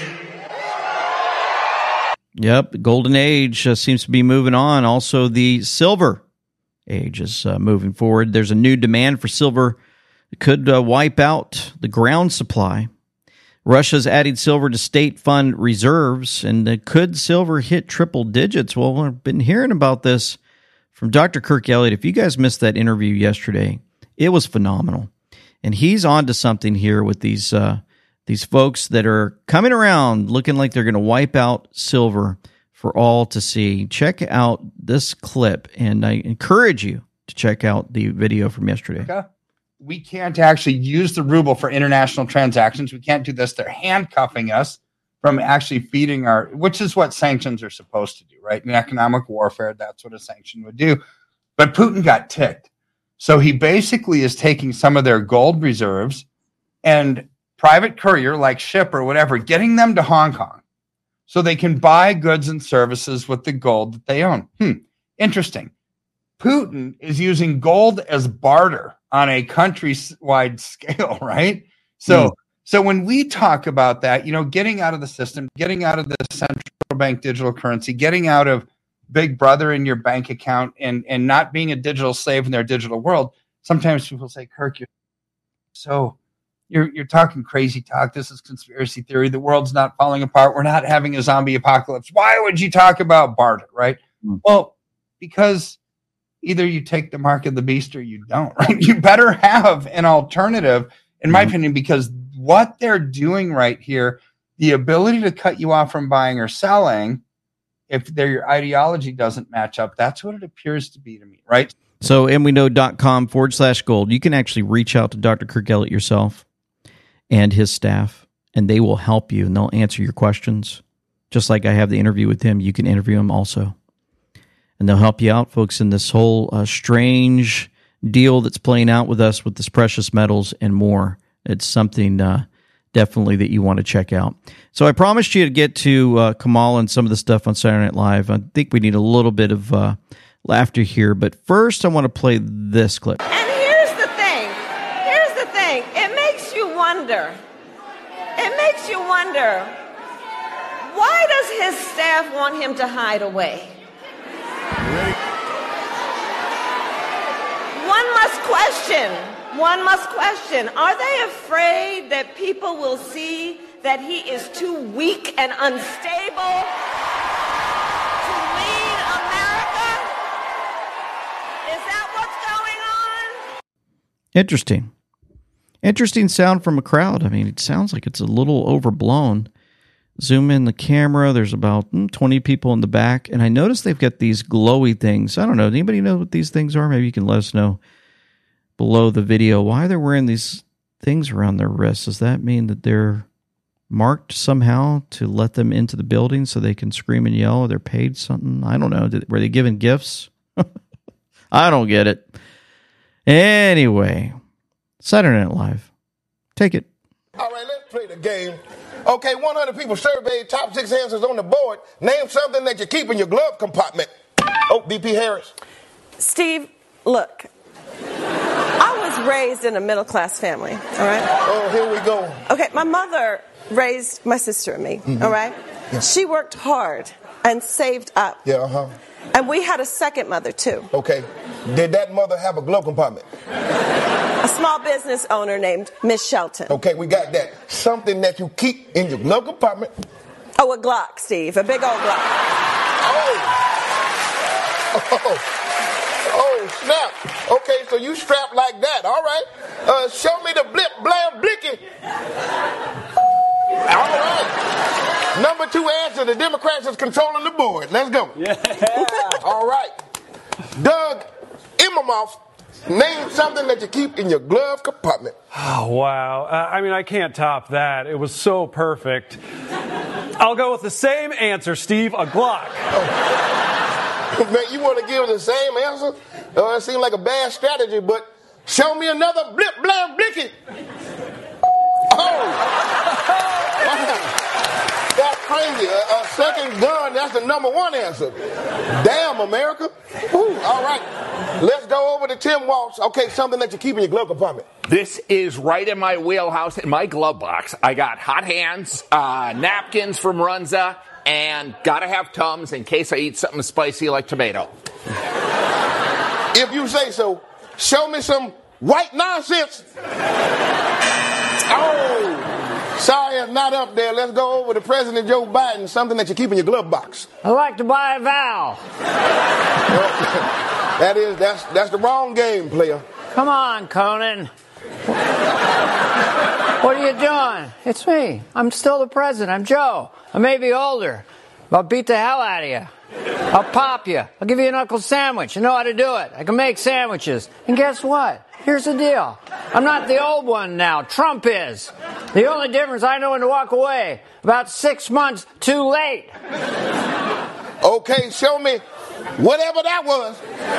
Yep, the golden age uh, seems to be moving on. Also, the silver age is uh, moving forward. There's a new demand for silver that could uh, wipe out the ground supply. Russia's adding silver to state fund reserves, and uh, could silver hit triple digits? Well, we've been hearing about this from Doctor Kirk Elliott. If you guys missed that interview yesterday, it was phenomenal. And he's on to something here with these uh, these folks that are coming around looking like they're going to wipe out silver for all to see. Check out this clip, and I encourage you to check out the video from yesterday. Okay. We can't actually use the ruble for international transactions. We can't do this. They're handcuffing us from actually feeding our, which is what sanctions are supposed to do, right? In economic warfare, that's what a sanction would do. But Putin got ticked. So he basically is taking some of their gold reserves and private courier like ship or whatever, getting them to Hong Kong so they can buy goods and services with the gold that they own. Hmm, interesting. Putin is using gold as barter on a countrywide scale, right? So, mm. so when we talk about that, you know, getting out of the system, getting out of the central bank digital currency, getting out of Big Brother in your bank account, and and not being a digital slave in their digital world, sometimes people say, Kirk, you're so you're you're talking crazy talk. This is conspiracy theory. The world's not falling apart. We're not having a zombie apocalypse. Why would you talk about barter, right? Mm. Well, because either you take the mark of the beast or you don't, right? You better have an alternative, in my mm-hmm. opinion, because what they're doing right here, the ability to cut you off from buying or selling, if their ideology doesn't match up, that's what it appears to be to me, right? So, and we know dot com forward slash gold. You can actually reach out to Doctor Kirk Elliott yourself and his staff, and they will help you, and they'll answer your questions. Just like I have the interview with him, you can interview him also. And they'll help you out, folks, in this whole uh, strange deal that's playing out with us with this precious metals and more. It's something uh, definitely that you want to check out. So I promised you to get to uh, Kamala and some of the stuff on Saturday Night Live. I think we need a little bit of uh, laughter here. But first, I want to play this clip. And here's the thing. Here's the thing. It makes you wonder. It makes you wonder, why does his staff want him to hide away? One must question, one must question, are they afraid that people will see that he is too weak and unstable to lead America? Is that what's going on? Interesting. Interesting sound from a crowd. I mean, it sounds like it's a little overblown. Zoom in the camera. There's about twenty people in the back. And I noticed they've got these glowy things. I don't know. Anybody know what these things are? Maybe you can let us know below the video why they're wearing these things around their wrists. Does that mean that they're marked somehow to let them into the building so they can scream and yell, or they're paid something? I don't know. Did, were they given gifts? I don't get it. Anyway, Saturday Night Live. Take it. All right, let's play the game. Okay, one hundred people surveyed, top six answers on the board. Name something that you keep in your glove compartment. Oh, B P Harris. Steve, look, I was raised in a middle-class family, all right? Oh, here we go. Okay, my mother raised my sister and me, mm-hmm. all right? Yeah. She worked hard and saved up. Yeah, uh-huh. And we had a second mother, too. Okay. Did that mother have a glove compartment? A small business owner named Miss Shelton. Okay, we got that. Something that you keep in your glove compartment. Oh, a Glock, Steve. A big old Glock. Oh. Oh. Oh, snap. Okay, so you strapped like that. All right. Uh, show me the blip, blam, blicky. All right. Number two answer, the Democrats is controlling the board. Let's go. Yeah. All right. Doug Immermoff, name something that you keep in your glove compartment. Oh, wow. Uh, I mean, I can't top that. It was so perfect. I'll go with the same answer, Steve, a Glock. Oh. Man, you want to give the same answer? Uh, it seems like a bad strategy, but show me another blip, blam, blicky. Oh. That's crazy. A, a second gun, that's the number one answer. Damn, America. Ooh, all right. Let's go over to Tim Walsh. Okay, something that you keep in your glove compartment. This is right in my wheelhouse in my glove box. I got hot hands, uh, napkins from Runza, and gotta have Tums in case I eat something spicy like tomato. If you say so, show me some white nonsense. Oh. Sorry, it's not up there. Let's go over to President Joe Biden, something that you keep in your glove box. I like to buy a vowel. that is, that's that's the wrong game, player. Come on, Conan. What are you doing? It's me. I'm still the president. I'm Joe. I may be older, but I'll beat the hell out of you. I'll pop you. I'll give you an Uncle Sandwich. I know how to do it. I can make sandwiches. And guess what? Here's the deal. I'm not the old one now. Trump is. The only difference, I know when to walk away. About six months too late. Okay, show me whatever that was.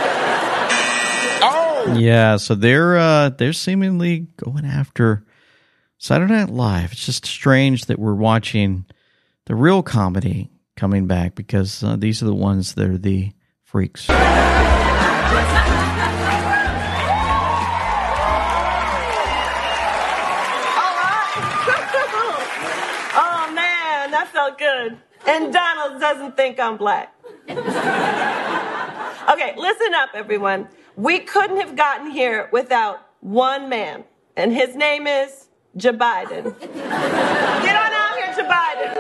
Oh. Yeah, so they're uh, they're seemingly going after Saturday Night Live. It's just strange that we're watching the real comedy coming back because uh, these are the ones that are the freaks. Felt good. And Donald doesn't think I'm black. Okay, listen up, everyone. We couldn't have gotten here without one man, and his name is Joe Biden. Get on out here, Joe Biden.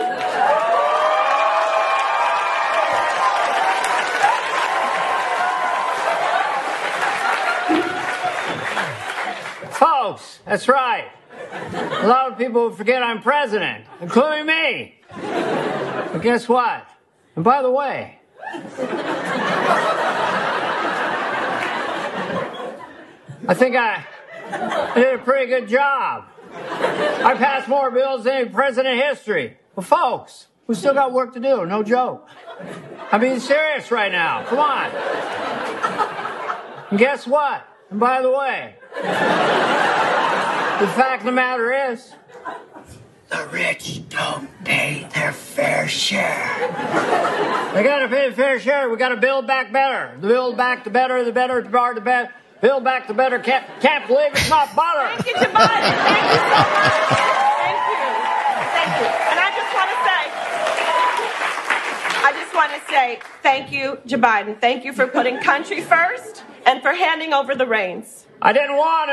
Folks, that's right. A lot of people forget I'm president, including me. But guess what? And by the way, I think I, I did a pretty good job. I passed more bills than any president in history. But folks, we still got work to do, no joke. I'm being serious right now. Come on. And guess what? And by the way, the fact of the matter is, the rich don't pay their fair share. They gotta pay the fair share. We gotta build back better. The build back the better, the better, the better, the better. Build back the better. Can't, can't believe it's not butter. Thank you, Joe Biden. Thank you so much. Thank you. Thank you. And I just want to say, I just want to say thank you, Joe Biden. Thank you for putting country first and for handing over the reins. I didn't want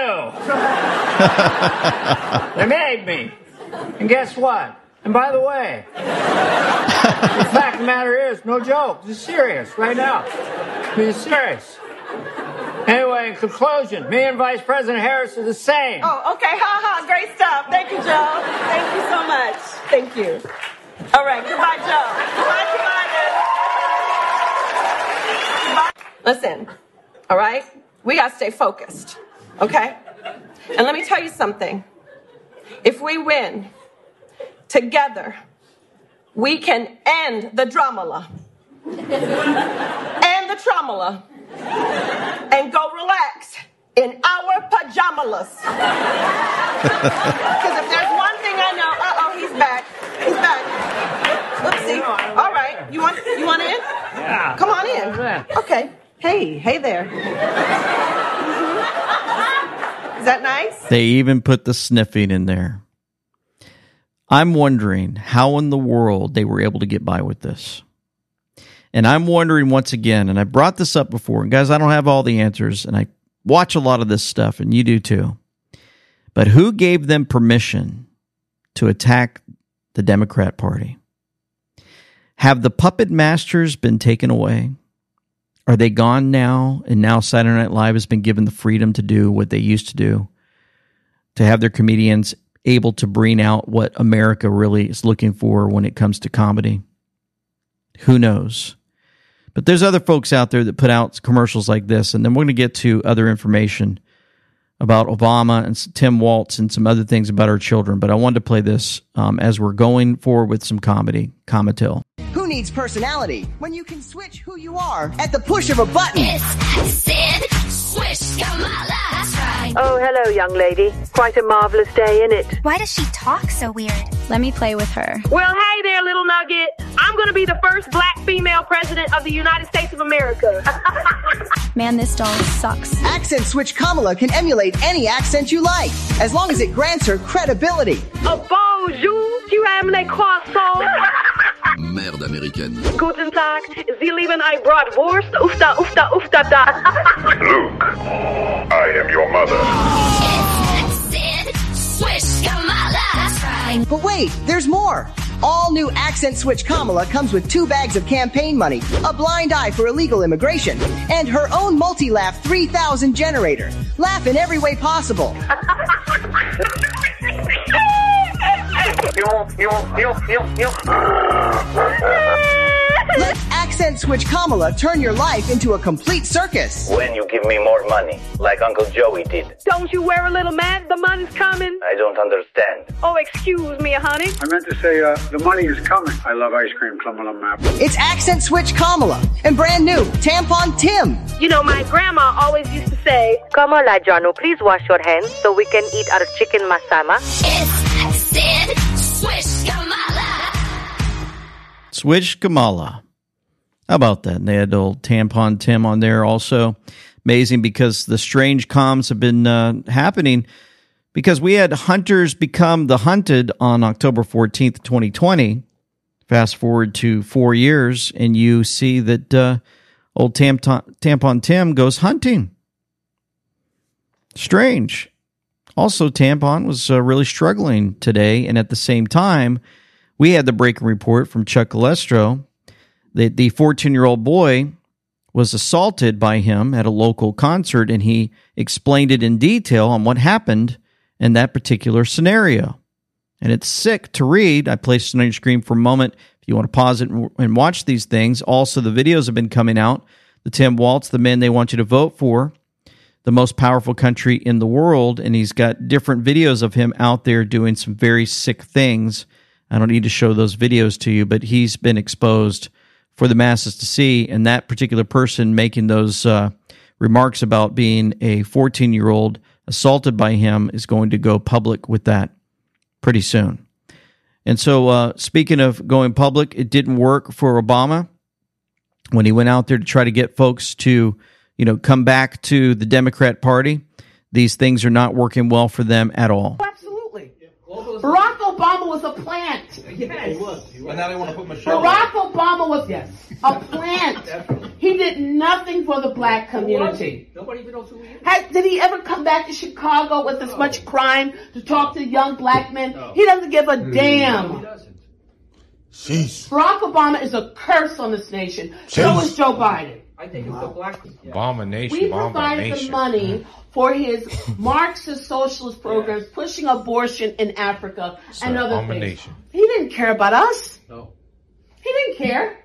to. They made me. And guess what? And by the way, the fact of the matter is, no joke, this is serious right now. This is serious. Anyway, in conclusion, me and Vice President Harris are the same. Oh, okay, ha ha, great stuff. Thank you, Joe. Thank you so much. Thank you. All right, goodbye, Joe. Goodbye, Joe. Listen, all right? We got to stay focused, okay? And let me tell you something. If we win together, we can end the dramala. End the tramala. And go relax in our pajamas. Because if there's one thing I know, uh-oh, he's back. He's back. Oopsie. All right. You want you want in? Yeah. Come on in. Okay. Hey, hey there. Mm-hmm. Is that nice? They even put the sniffing in there. I'm wondering how in the world they were able to get by with this. And I'm wondering once again, and I brought this up before, and guys, I don't have all the answers, and I watch a lot of this stuff, and you do too. But who gave them permission to attack the Democrat Party? Have the puppet masters been taken away? Are they gone now? And now Saturday Night Live has been given the freedom to do what they used to do, to have their comedians able to bring out what America really is looking for when it comes to comedy. Who knows? But there's other folks out there that put out commercials like this, and then we're going to get to other information about Obama and Tim Walz and some other things about our children. But I wanted to play this um, as we're going forward with some comedy, Comitel. Who needs personality when you can switch who you are at the push of a button? It's Sid Swish Kamala. That's right. Oh, hello, young lady. Quite a marvelous day, isn't it? Why does she talk so weird? Let me play with her. Well, hey there, little nugget. I'm going to be the first black female president of the United States of America. Man, this doll sucks. Accent Switch Kamala can emulate any accent you like, as long as it grants her credibility. A bonjour, tu aimes les croissants? Merde américaine. Guten Tag, Sie lieben ein Bratwurst? Ufta, ufta, ufta, da. Luke, I am your mother. Sid Swish Kamala. That's right. But wait, there's more. All new Accent Switch Kamala comes with two bags of campaign money, a blind eye for illegal immigration, and her own multi-laugh three thousand generator. Laugh in every way possible. Let Accent Switch Kamala turn your life into a complete circus. When you give me more money, like Uncle Joey did. Don't you wear a little mad? The money's coming. I don't understand. Oh, excuse me, honey. I meant to say, uh, the money is coming. I love ice cream, Kamala map. It's Accent Switch Kamala and brand new Tampon Tim. You know, my grandma always used to say, Kamala Janu, please wash your hands so we can eat our chicken masama. It's Sid Swish Kamala. Swish Kamala. How about that? And they had old Tampon Tim on there also. Amazing, because the strange comms have been uh, happening because we had hunters become the hunted on October fourteenth, twenty twenty. Fast forward to four years, and you see that uh, old Tampon, Tampon Tim goes hunting. Strange. Also, Tampon was uh, really struggling today, and at the same time, we had the breaking report from Chuck Calestro that the fourteen-year-old boy was assaulted by him at a local concert, and he explained it in detail on what happened in that particular scenario. And it's sick to read. I placed it on your screen for a moment if you want to pause it and watch these things. Also, the videos have been coming out. The Tim Walz, the men they want you to vote for, the most powerful country in the world, and he's got different videos of him out there doing some very sick things. I don't need to show those videos to you, but he's been exposed for the masses to see, and that particular person making those uh, remarks about being a fourteen-year-old assaulted by him is going to go public with that pretty soon. And so, uh, speaking of going public, it didn't work for Obama when he went out there to try to get folks to, you know, come back to the Democrat Party. These things are not working well for them at all. Absolutely. Barack Obama was a plant. Yeah, he was. He was. And now they want to put Michelle. Barack Obama was yes. a plant. He did nothing for the black community. Nobody even knows who he is. Has, did he ever come back to Chicago with this much crime to talk to young black men? No. He doesn't give a damn. He doesn't. Jeez. Barack Obama is a curse on this nation. Jeez. So is Joe Biden. I think it's the black yeah. Abomination. We provided the money for his Marxist socialist programs, yeah. pushing abortion in Africa it's and other things. He didn't care about us. No. He didn't care.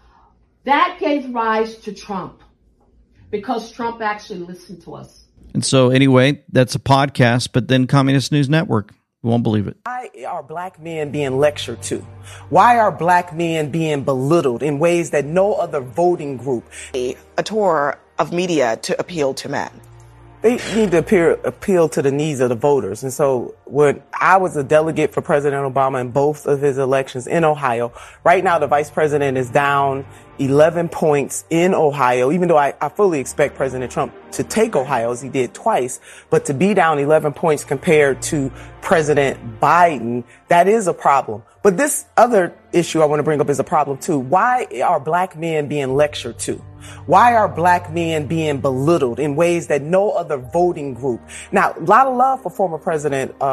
That gave rise to Trump because Trump actually listened to us. And so anyway, that's a podcast, but then Communist News Network. You won't believe it. Why are black men being lectured to? Why are black men being belittled in ways that no other voting group? A, a tour of media to appeal to men. They need to appeal, appeal to the needs of the voters. And so when I was a delegate for President Obama in both of his elections in Ohio, right now the vice president is down eleven points in Ohio, even though I, I fully expect President Trump to take Ohio as he did twice, but to be down eleven points compared to President Biden, that is a problem. But this other issue I want to bring up is a problem too. Why are black men being lectured to? Why are black men being belittled in ways that no other voting group? Now, a lot of love for former President uh,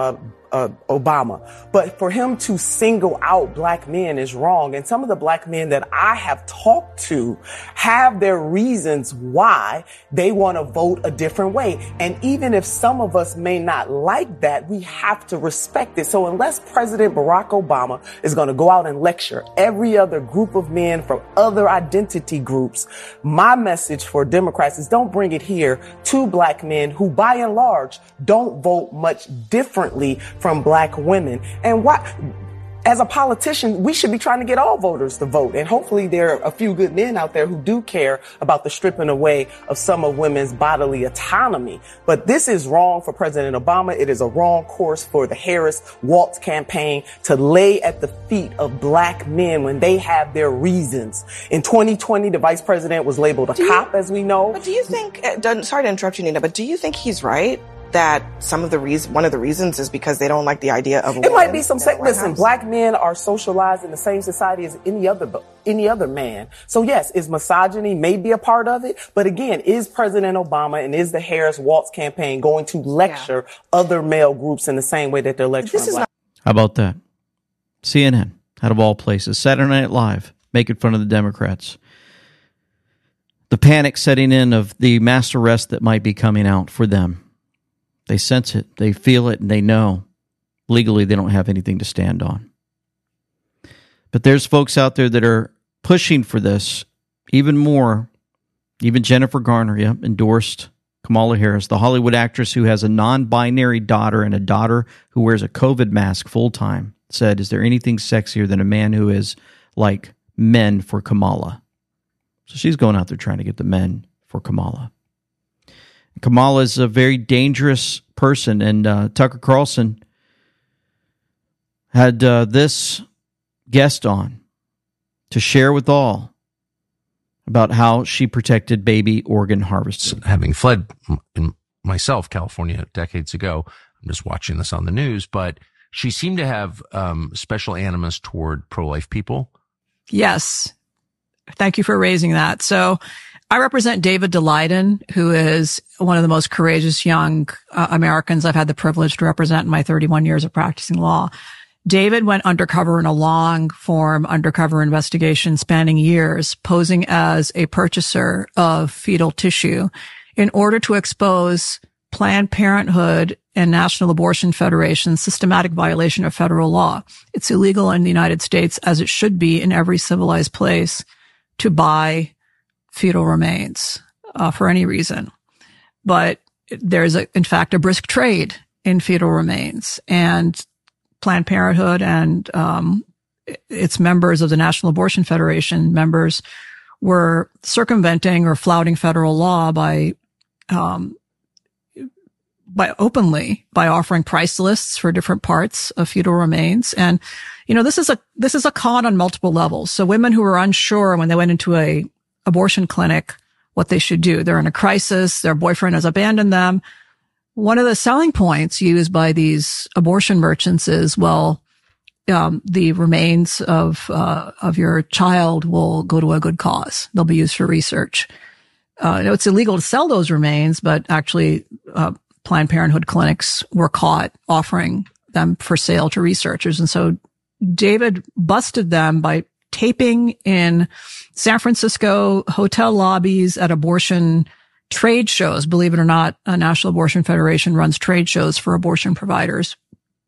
uh, Obama. But for him to single out black men is wrong. And some of the black men that I have talked to have their reasons why they want to vote a different way. And even if some of us may not like that, we have to respect it. So unless President Barack Obama is going to go out and lecture every other group of men from other identity groups, my message for Democrats is don't bring it here to black men who, by and large, don't vote much differently from black women. And what, as a politician, we should be trying to get all voters to vote. And hopefully there are a few good men out there who do care about the stripping away of some of women's bodily autonomy. But this is wrong for President Obama. It is a wrong course for the Harris-Walz campaign to lay at the feet of black men when they have their reasons. In twenty twenty, the vice president was labeled a Do cop, you, uh, as we know. But do you think, uh, sorry to interrupt you, Nina, but do you think he's right? That some of the reason, one of the reasons is because they don't like the idea of a It might be some, se- listen, black men are socialized in the same society as any other, any other man. So yes, is misogyny maybe a part of it? But again, is President Obama and is the Harris-Walz campaign going to lecture yeah. other male groups in the same way that they're lecturing black? How about that? C N N, out of all places, Saturday Night Live, making fun of the Democrats. The panic setting in of the mass arrest that might be coming out for them. They sense it, they feel it, and they know legally they don't have anything to stand on. But there's folks out there that are pushing for this even more. Even Jennifer Garner, yeah, endorsed Kamala Harris, the Hollywood actress who has a non-binary daughter and a daughter who wears a COVID mask full-time, said, is there anything sexier than a man who is like men for Kamala? So she's going out there trying to get the men for Kamala. Kamala is a very dangerous person, and uh, Tucker Carlson had uh, this guest on to share with all about how she protected baby organ harvesting. Having fled in myself, California, decades ago, I'm just watching this on the news, but she seemed to have um, special animus toward pro-life people. Yes. Thank you for raising that. So I represent David Daleiden, who is one of the most courageous young uh, Americans I've had the privilege to represent in my thirty-one years of practicing law. David went undercover in a long-form undercover investigation spanning years, posing as a purchaser of fetal tissue in order to expose Planned Parenthood and National Abortion Federation's systematic violation of federal law. It's illegal in the United States, as it should be in every civilized place, to buy fetal remains uh, for any reason. But there's, a, in fact, a brisk trade in fetal remains. And Planned Parenthood and um, its members of the National Abortion Federation members were circumventing or flouting federal law by um, by openly by offering price lists for different parts of fetal remains. And, you know, this is a this is a con on multiple levels. So women who are unsure when they went into a abortion clinic what they should do. They're in a crisis. Their boyfriend has abandoned them. One of the selling points used by these abortion merchants is, well, um, the remains of uh, of your child will go to a good cause. They'll be used for research. Uh, you know, it's illegal to sell those remains, but actually, uh, Planned Parenthood clinics were caught offering them for sale to researchers. And so David busted them by taping in San Francisco hotel lobbies at abortion trade shows. Believe it or not, a National Abortion Federation runs trade shows for abortion providers.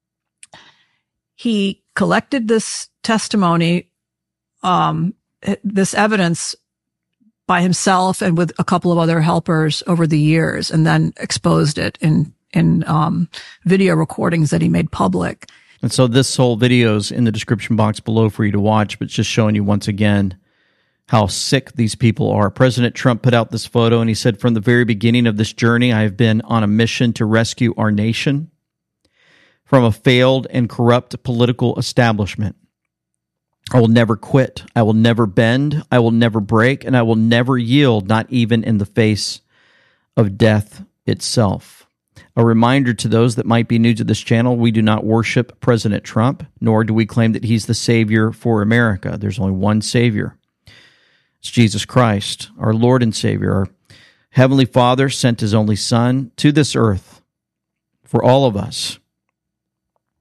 He collected this testimony, um, this evidence by himself and with a couple of other helpers over the years, and then exposed it in, in, um, video recordings that he made public. And so this whole video is in the description box below for you to watch, but it's just showing you once again how sick these people are. President Trump put out this photo and he said, from the very beginning of this journey, I have been on a mission to rescue our nation from a failed and corrupt political establishment. I will never quit. I will never bend. I will never break, and I will never yield, not even in the face of death itself. A reminder to those that might be new to this channel, we do not worship President Trump, nor do we claim that he's the savior for America. There's only one savior. It's Jesus Christ, our Lord and Savior. Our Heavenly Father sent his only Son to this earth for all of us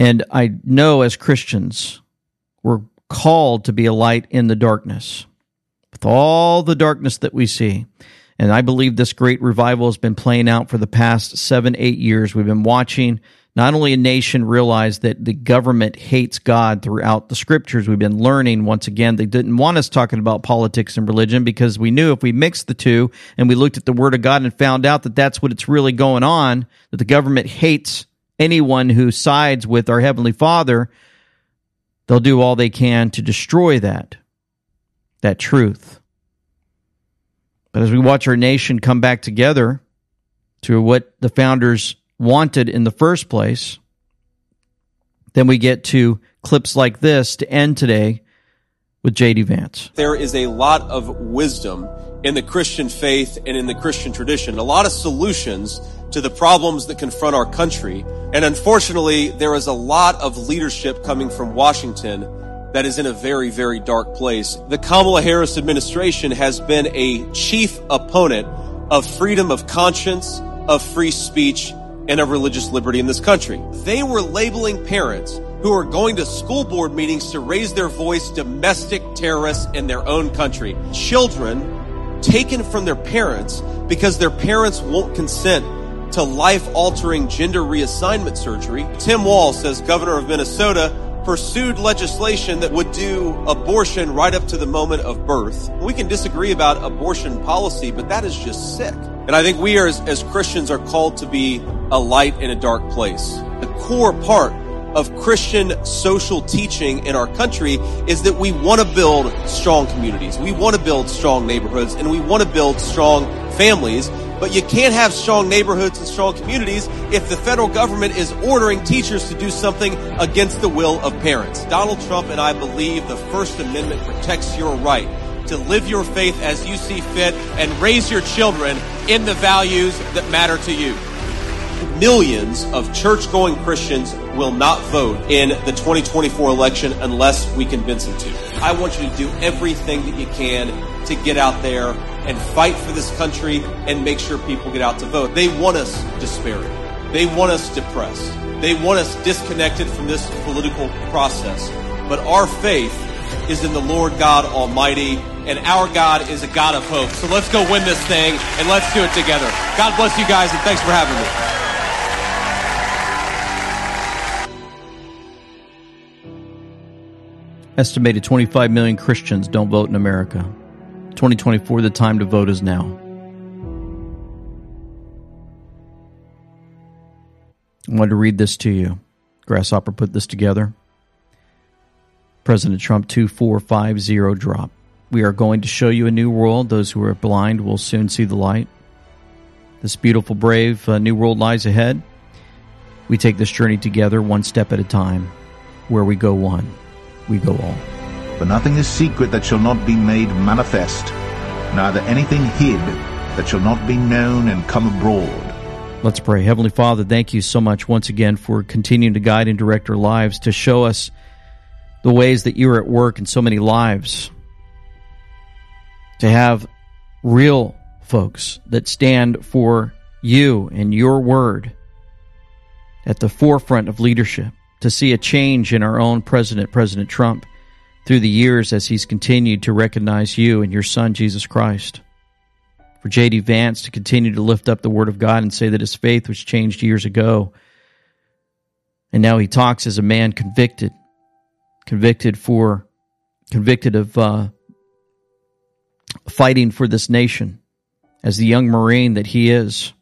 And I know as Christians, we're called to be a light in the darkness, with all the darkness that we see. And I believe this great revival has been playing out for the past seven, eight years. We've been watching not only a nation realize that the government hates God throughout the scriptures. We've been learning, once again, they didn't want us talking about politics and religion because we knew if we mixed the two and we looked at the Word of God and found out that that's what it's really going on, that the government hates anyone who sides with our Heavenly Father, they'll do all they can to destroy that, that truth. But as we watch our nation come back together to what the founders wanted in the first place, then we get to clips like this to end today with J D Vance. There is a lot of wisdom in the Christian faith and in the Christian tradition, a lot of solutions to the problems that confront our country. And unfortunately, there is a lot of leadership coming from Washington that is in a very, very dark place. The Kamala Harris administration has been a chief opponent of freedom of conscience, of free speech, and of religious liberty in this country. They were labeling parents who are going to school board meetings to raise their voice domestic terrorists in their own country. Children taken from their parents because their parents won't consent to life-altering gender reassignment surgery. Tim Walz, as governor of Minnesota, pursued legislation that would do abortion right up to the moment of birth. We can disagree about abortion policy, but that is just sick. And I think we are, as, as Christians, are called to be a light in a dark place. The core part of Christian social teaching in our country is that we want to build strong communities. We want to build strong neighborhoods, and we want to build strong families. But you can't have strong neighborhoods and strong communities if the federal government is ordering teachers to do something against the will of parents. Donald Trump and I believe the First Amendment protects your right to live your faith as you see fit and raise your children in the values that matter to you. Millions of church-going Christians will not vote in the twenty twenty-four election unless we convince them to. I want you to do everything that you can to get out there and fight for this country and make sure people get out to vote. They want us despairing. They want us depressed. They want us disconnected from this political process. But our faith is in the Lord God Almighty, and our God is a God of hope. So let's go win this thing, and let's do it together. God bless you guys, and thanks for having me. Estimated twenty-five million Christians don't vote in America. twenty twenty-four, the time to vote is now. I wanted to read this to you. Grasshopper put this together. President Trump two four five zero drop. We are going to show you a new world. Those who are blind will soon see the light. This beautiful, brave uh, new world lies ahead. We take this journey together, one step at a time. Where we go one, we go all. For nothing is secret that shall not be made manifest, neither anything hid that shall not be known and come abroad. Let's pray. Heavenly Father, thank you so much once again for continuing to guide and direct our lives, to show us the ways that you are at work in so many lives, to have real folks that stand for you and your word at the forefront of leadership, to see a change in our own president, President Trump, through the years as he's continued to recognize you and your son, Jesus Christ. For J D Vance to continue to lift up the word of God and say that his faith was changed years ago. And now he talks as a man convicted, convicted for, convicted of uh, fighting for this nation as the young Marine that he is.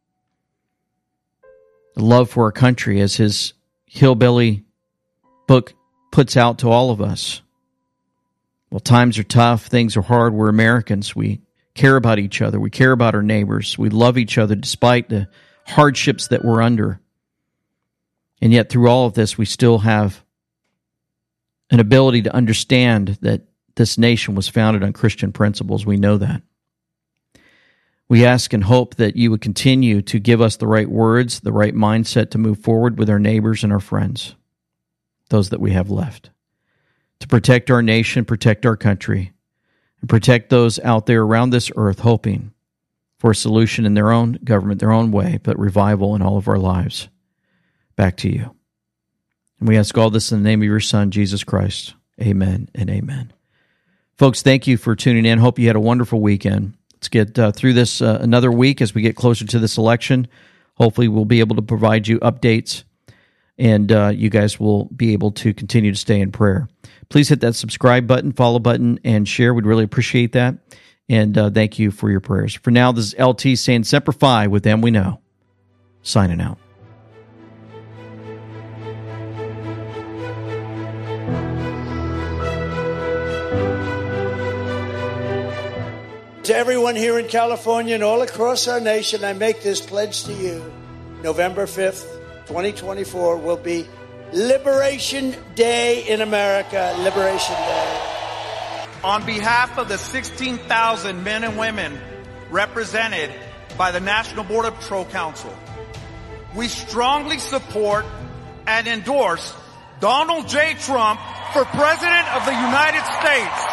The love for our country, as his hillbilly book puts out to all of us. Well, times are tough, things are hard. We're Americans. We care about each other. We care about our neighbors. We love each other despite the hardships that we're under. And yet through all of this, we still have an ability to understand that this nation was founded on Christian principles. We know that. We ask and hope that you would continue to give us the right words, the right mindset to move forward with our neighbors and our friends, those that we have left, to protect our nation, protect our country, and protect those out there around this earth hoping for a solution in their own government, their own way, but revival in all of our lives. Back to you. And we ask all this in the name of your Son, Jesus Christ. Amen and amen. Folks, thank you for tuning in. Hope you had a wonderful weekend. Let's get uh, through this uh, another week as we get closer to this election. Hopefully we'll be able to provide you updates, and uh, you guys will be able to continue to stay in prayer. Please hit that subscribe button, follow button, and share. We'd really appreciate that. And uh, thank you for your prayers. For now, this is L T saying Semper Fi, with them we know. Signing out. To everyone here in California and all across our nation, I make this pledge to you. November fifth, twenty twenty-four will be Liberation Day in America. Liberation Day. On behalf of the sixteen thousand men and women represented by the National Border Patrol Council, we strongly support and endorse Donald J. Trump for President of the United States.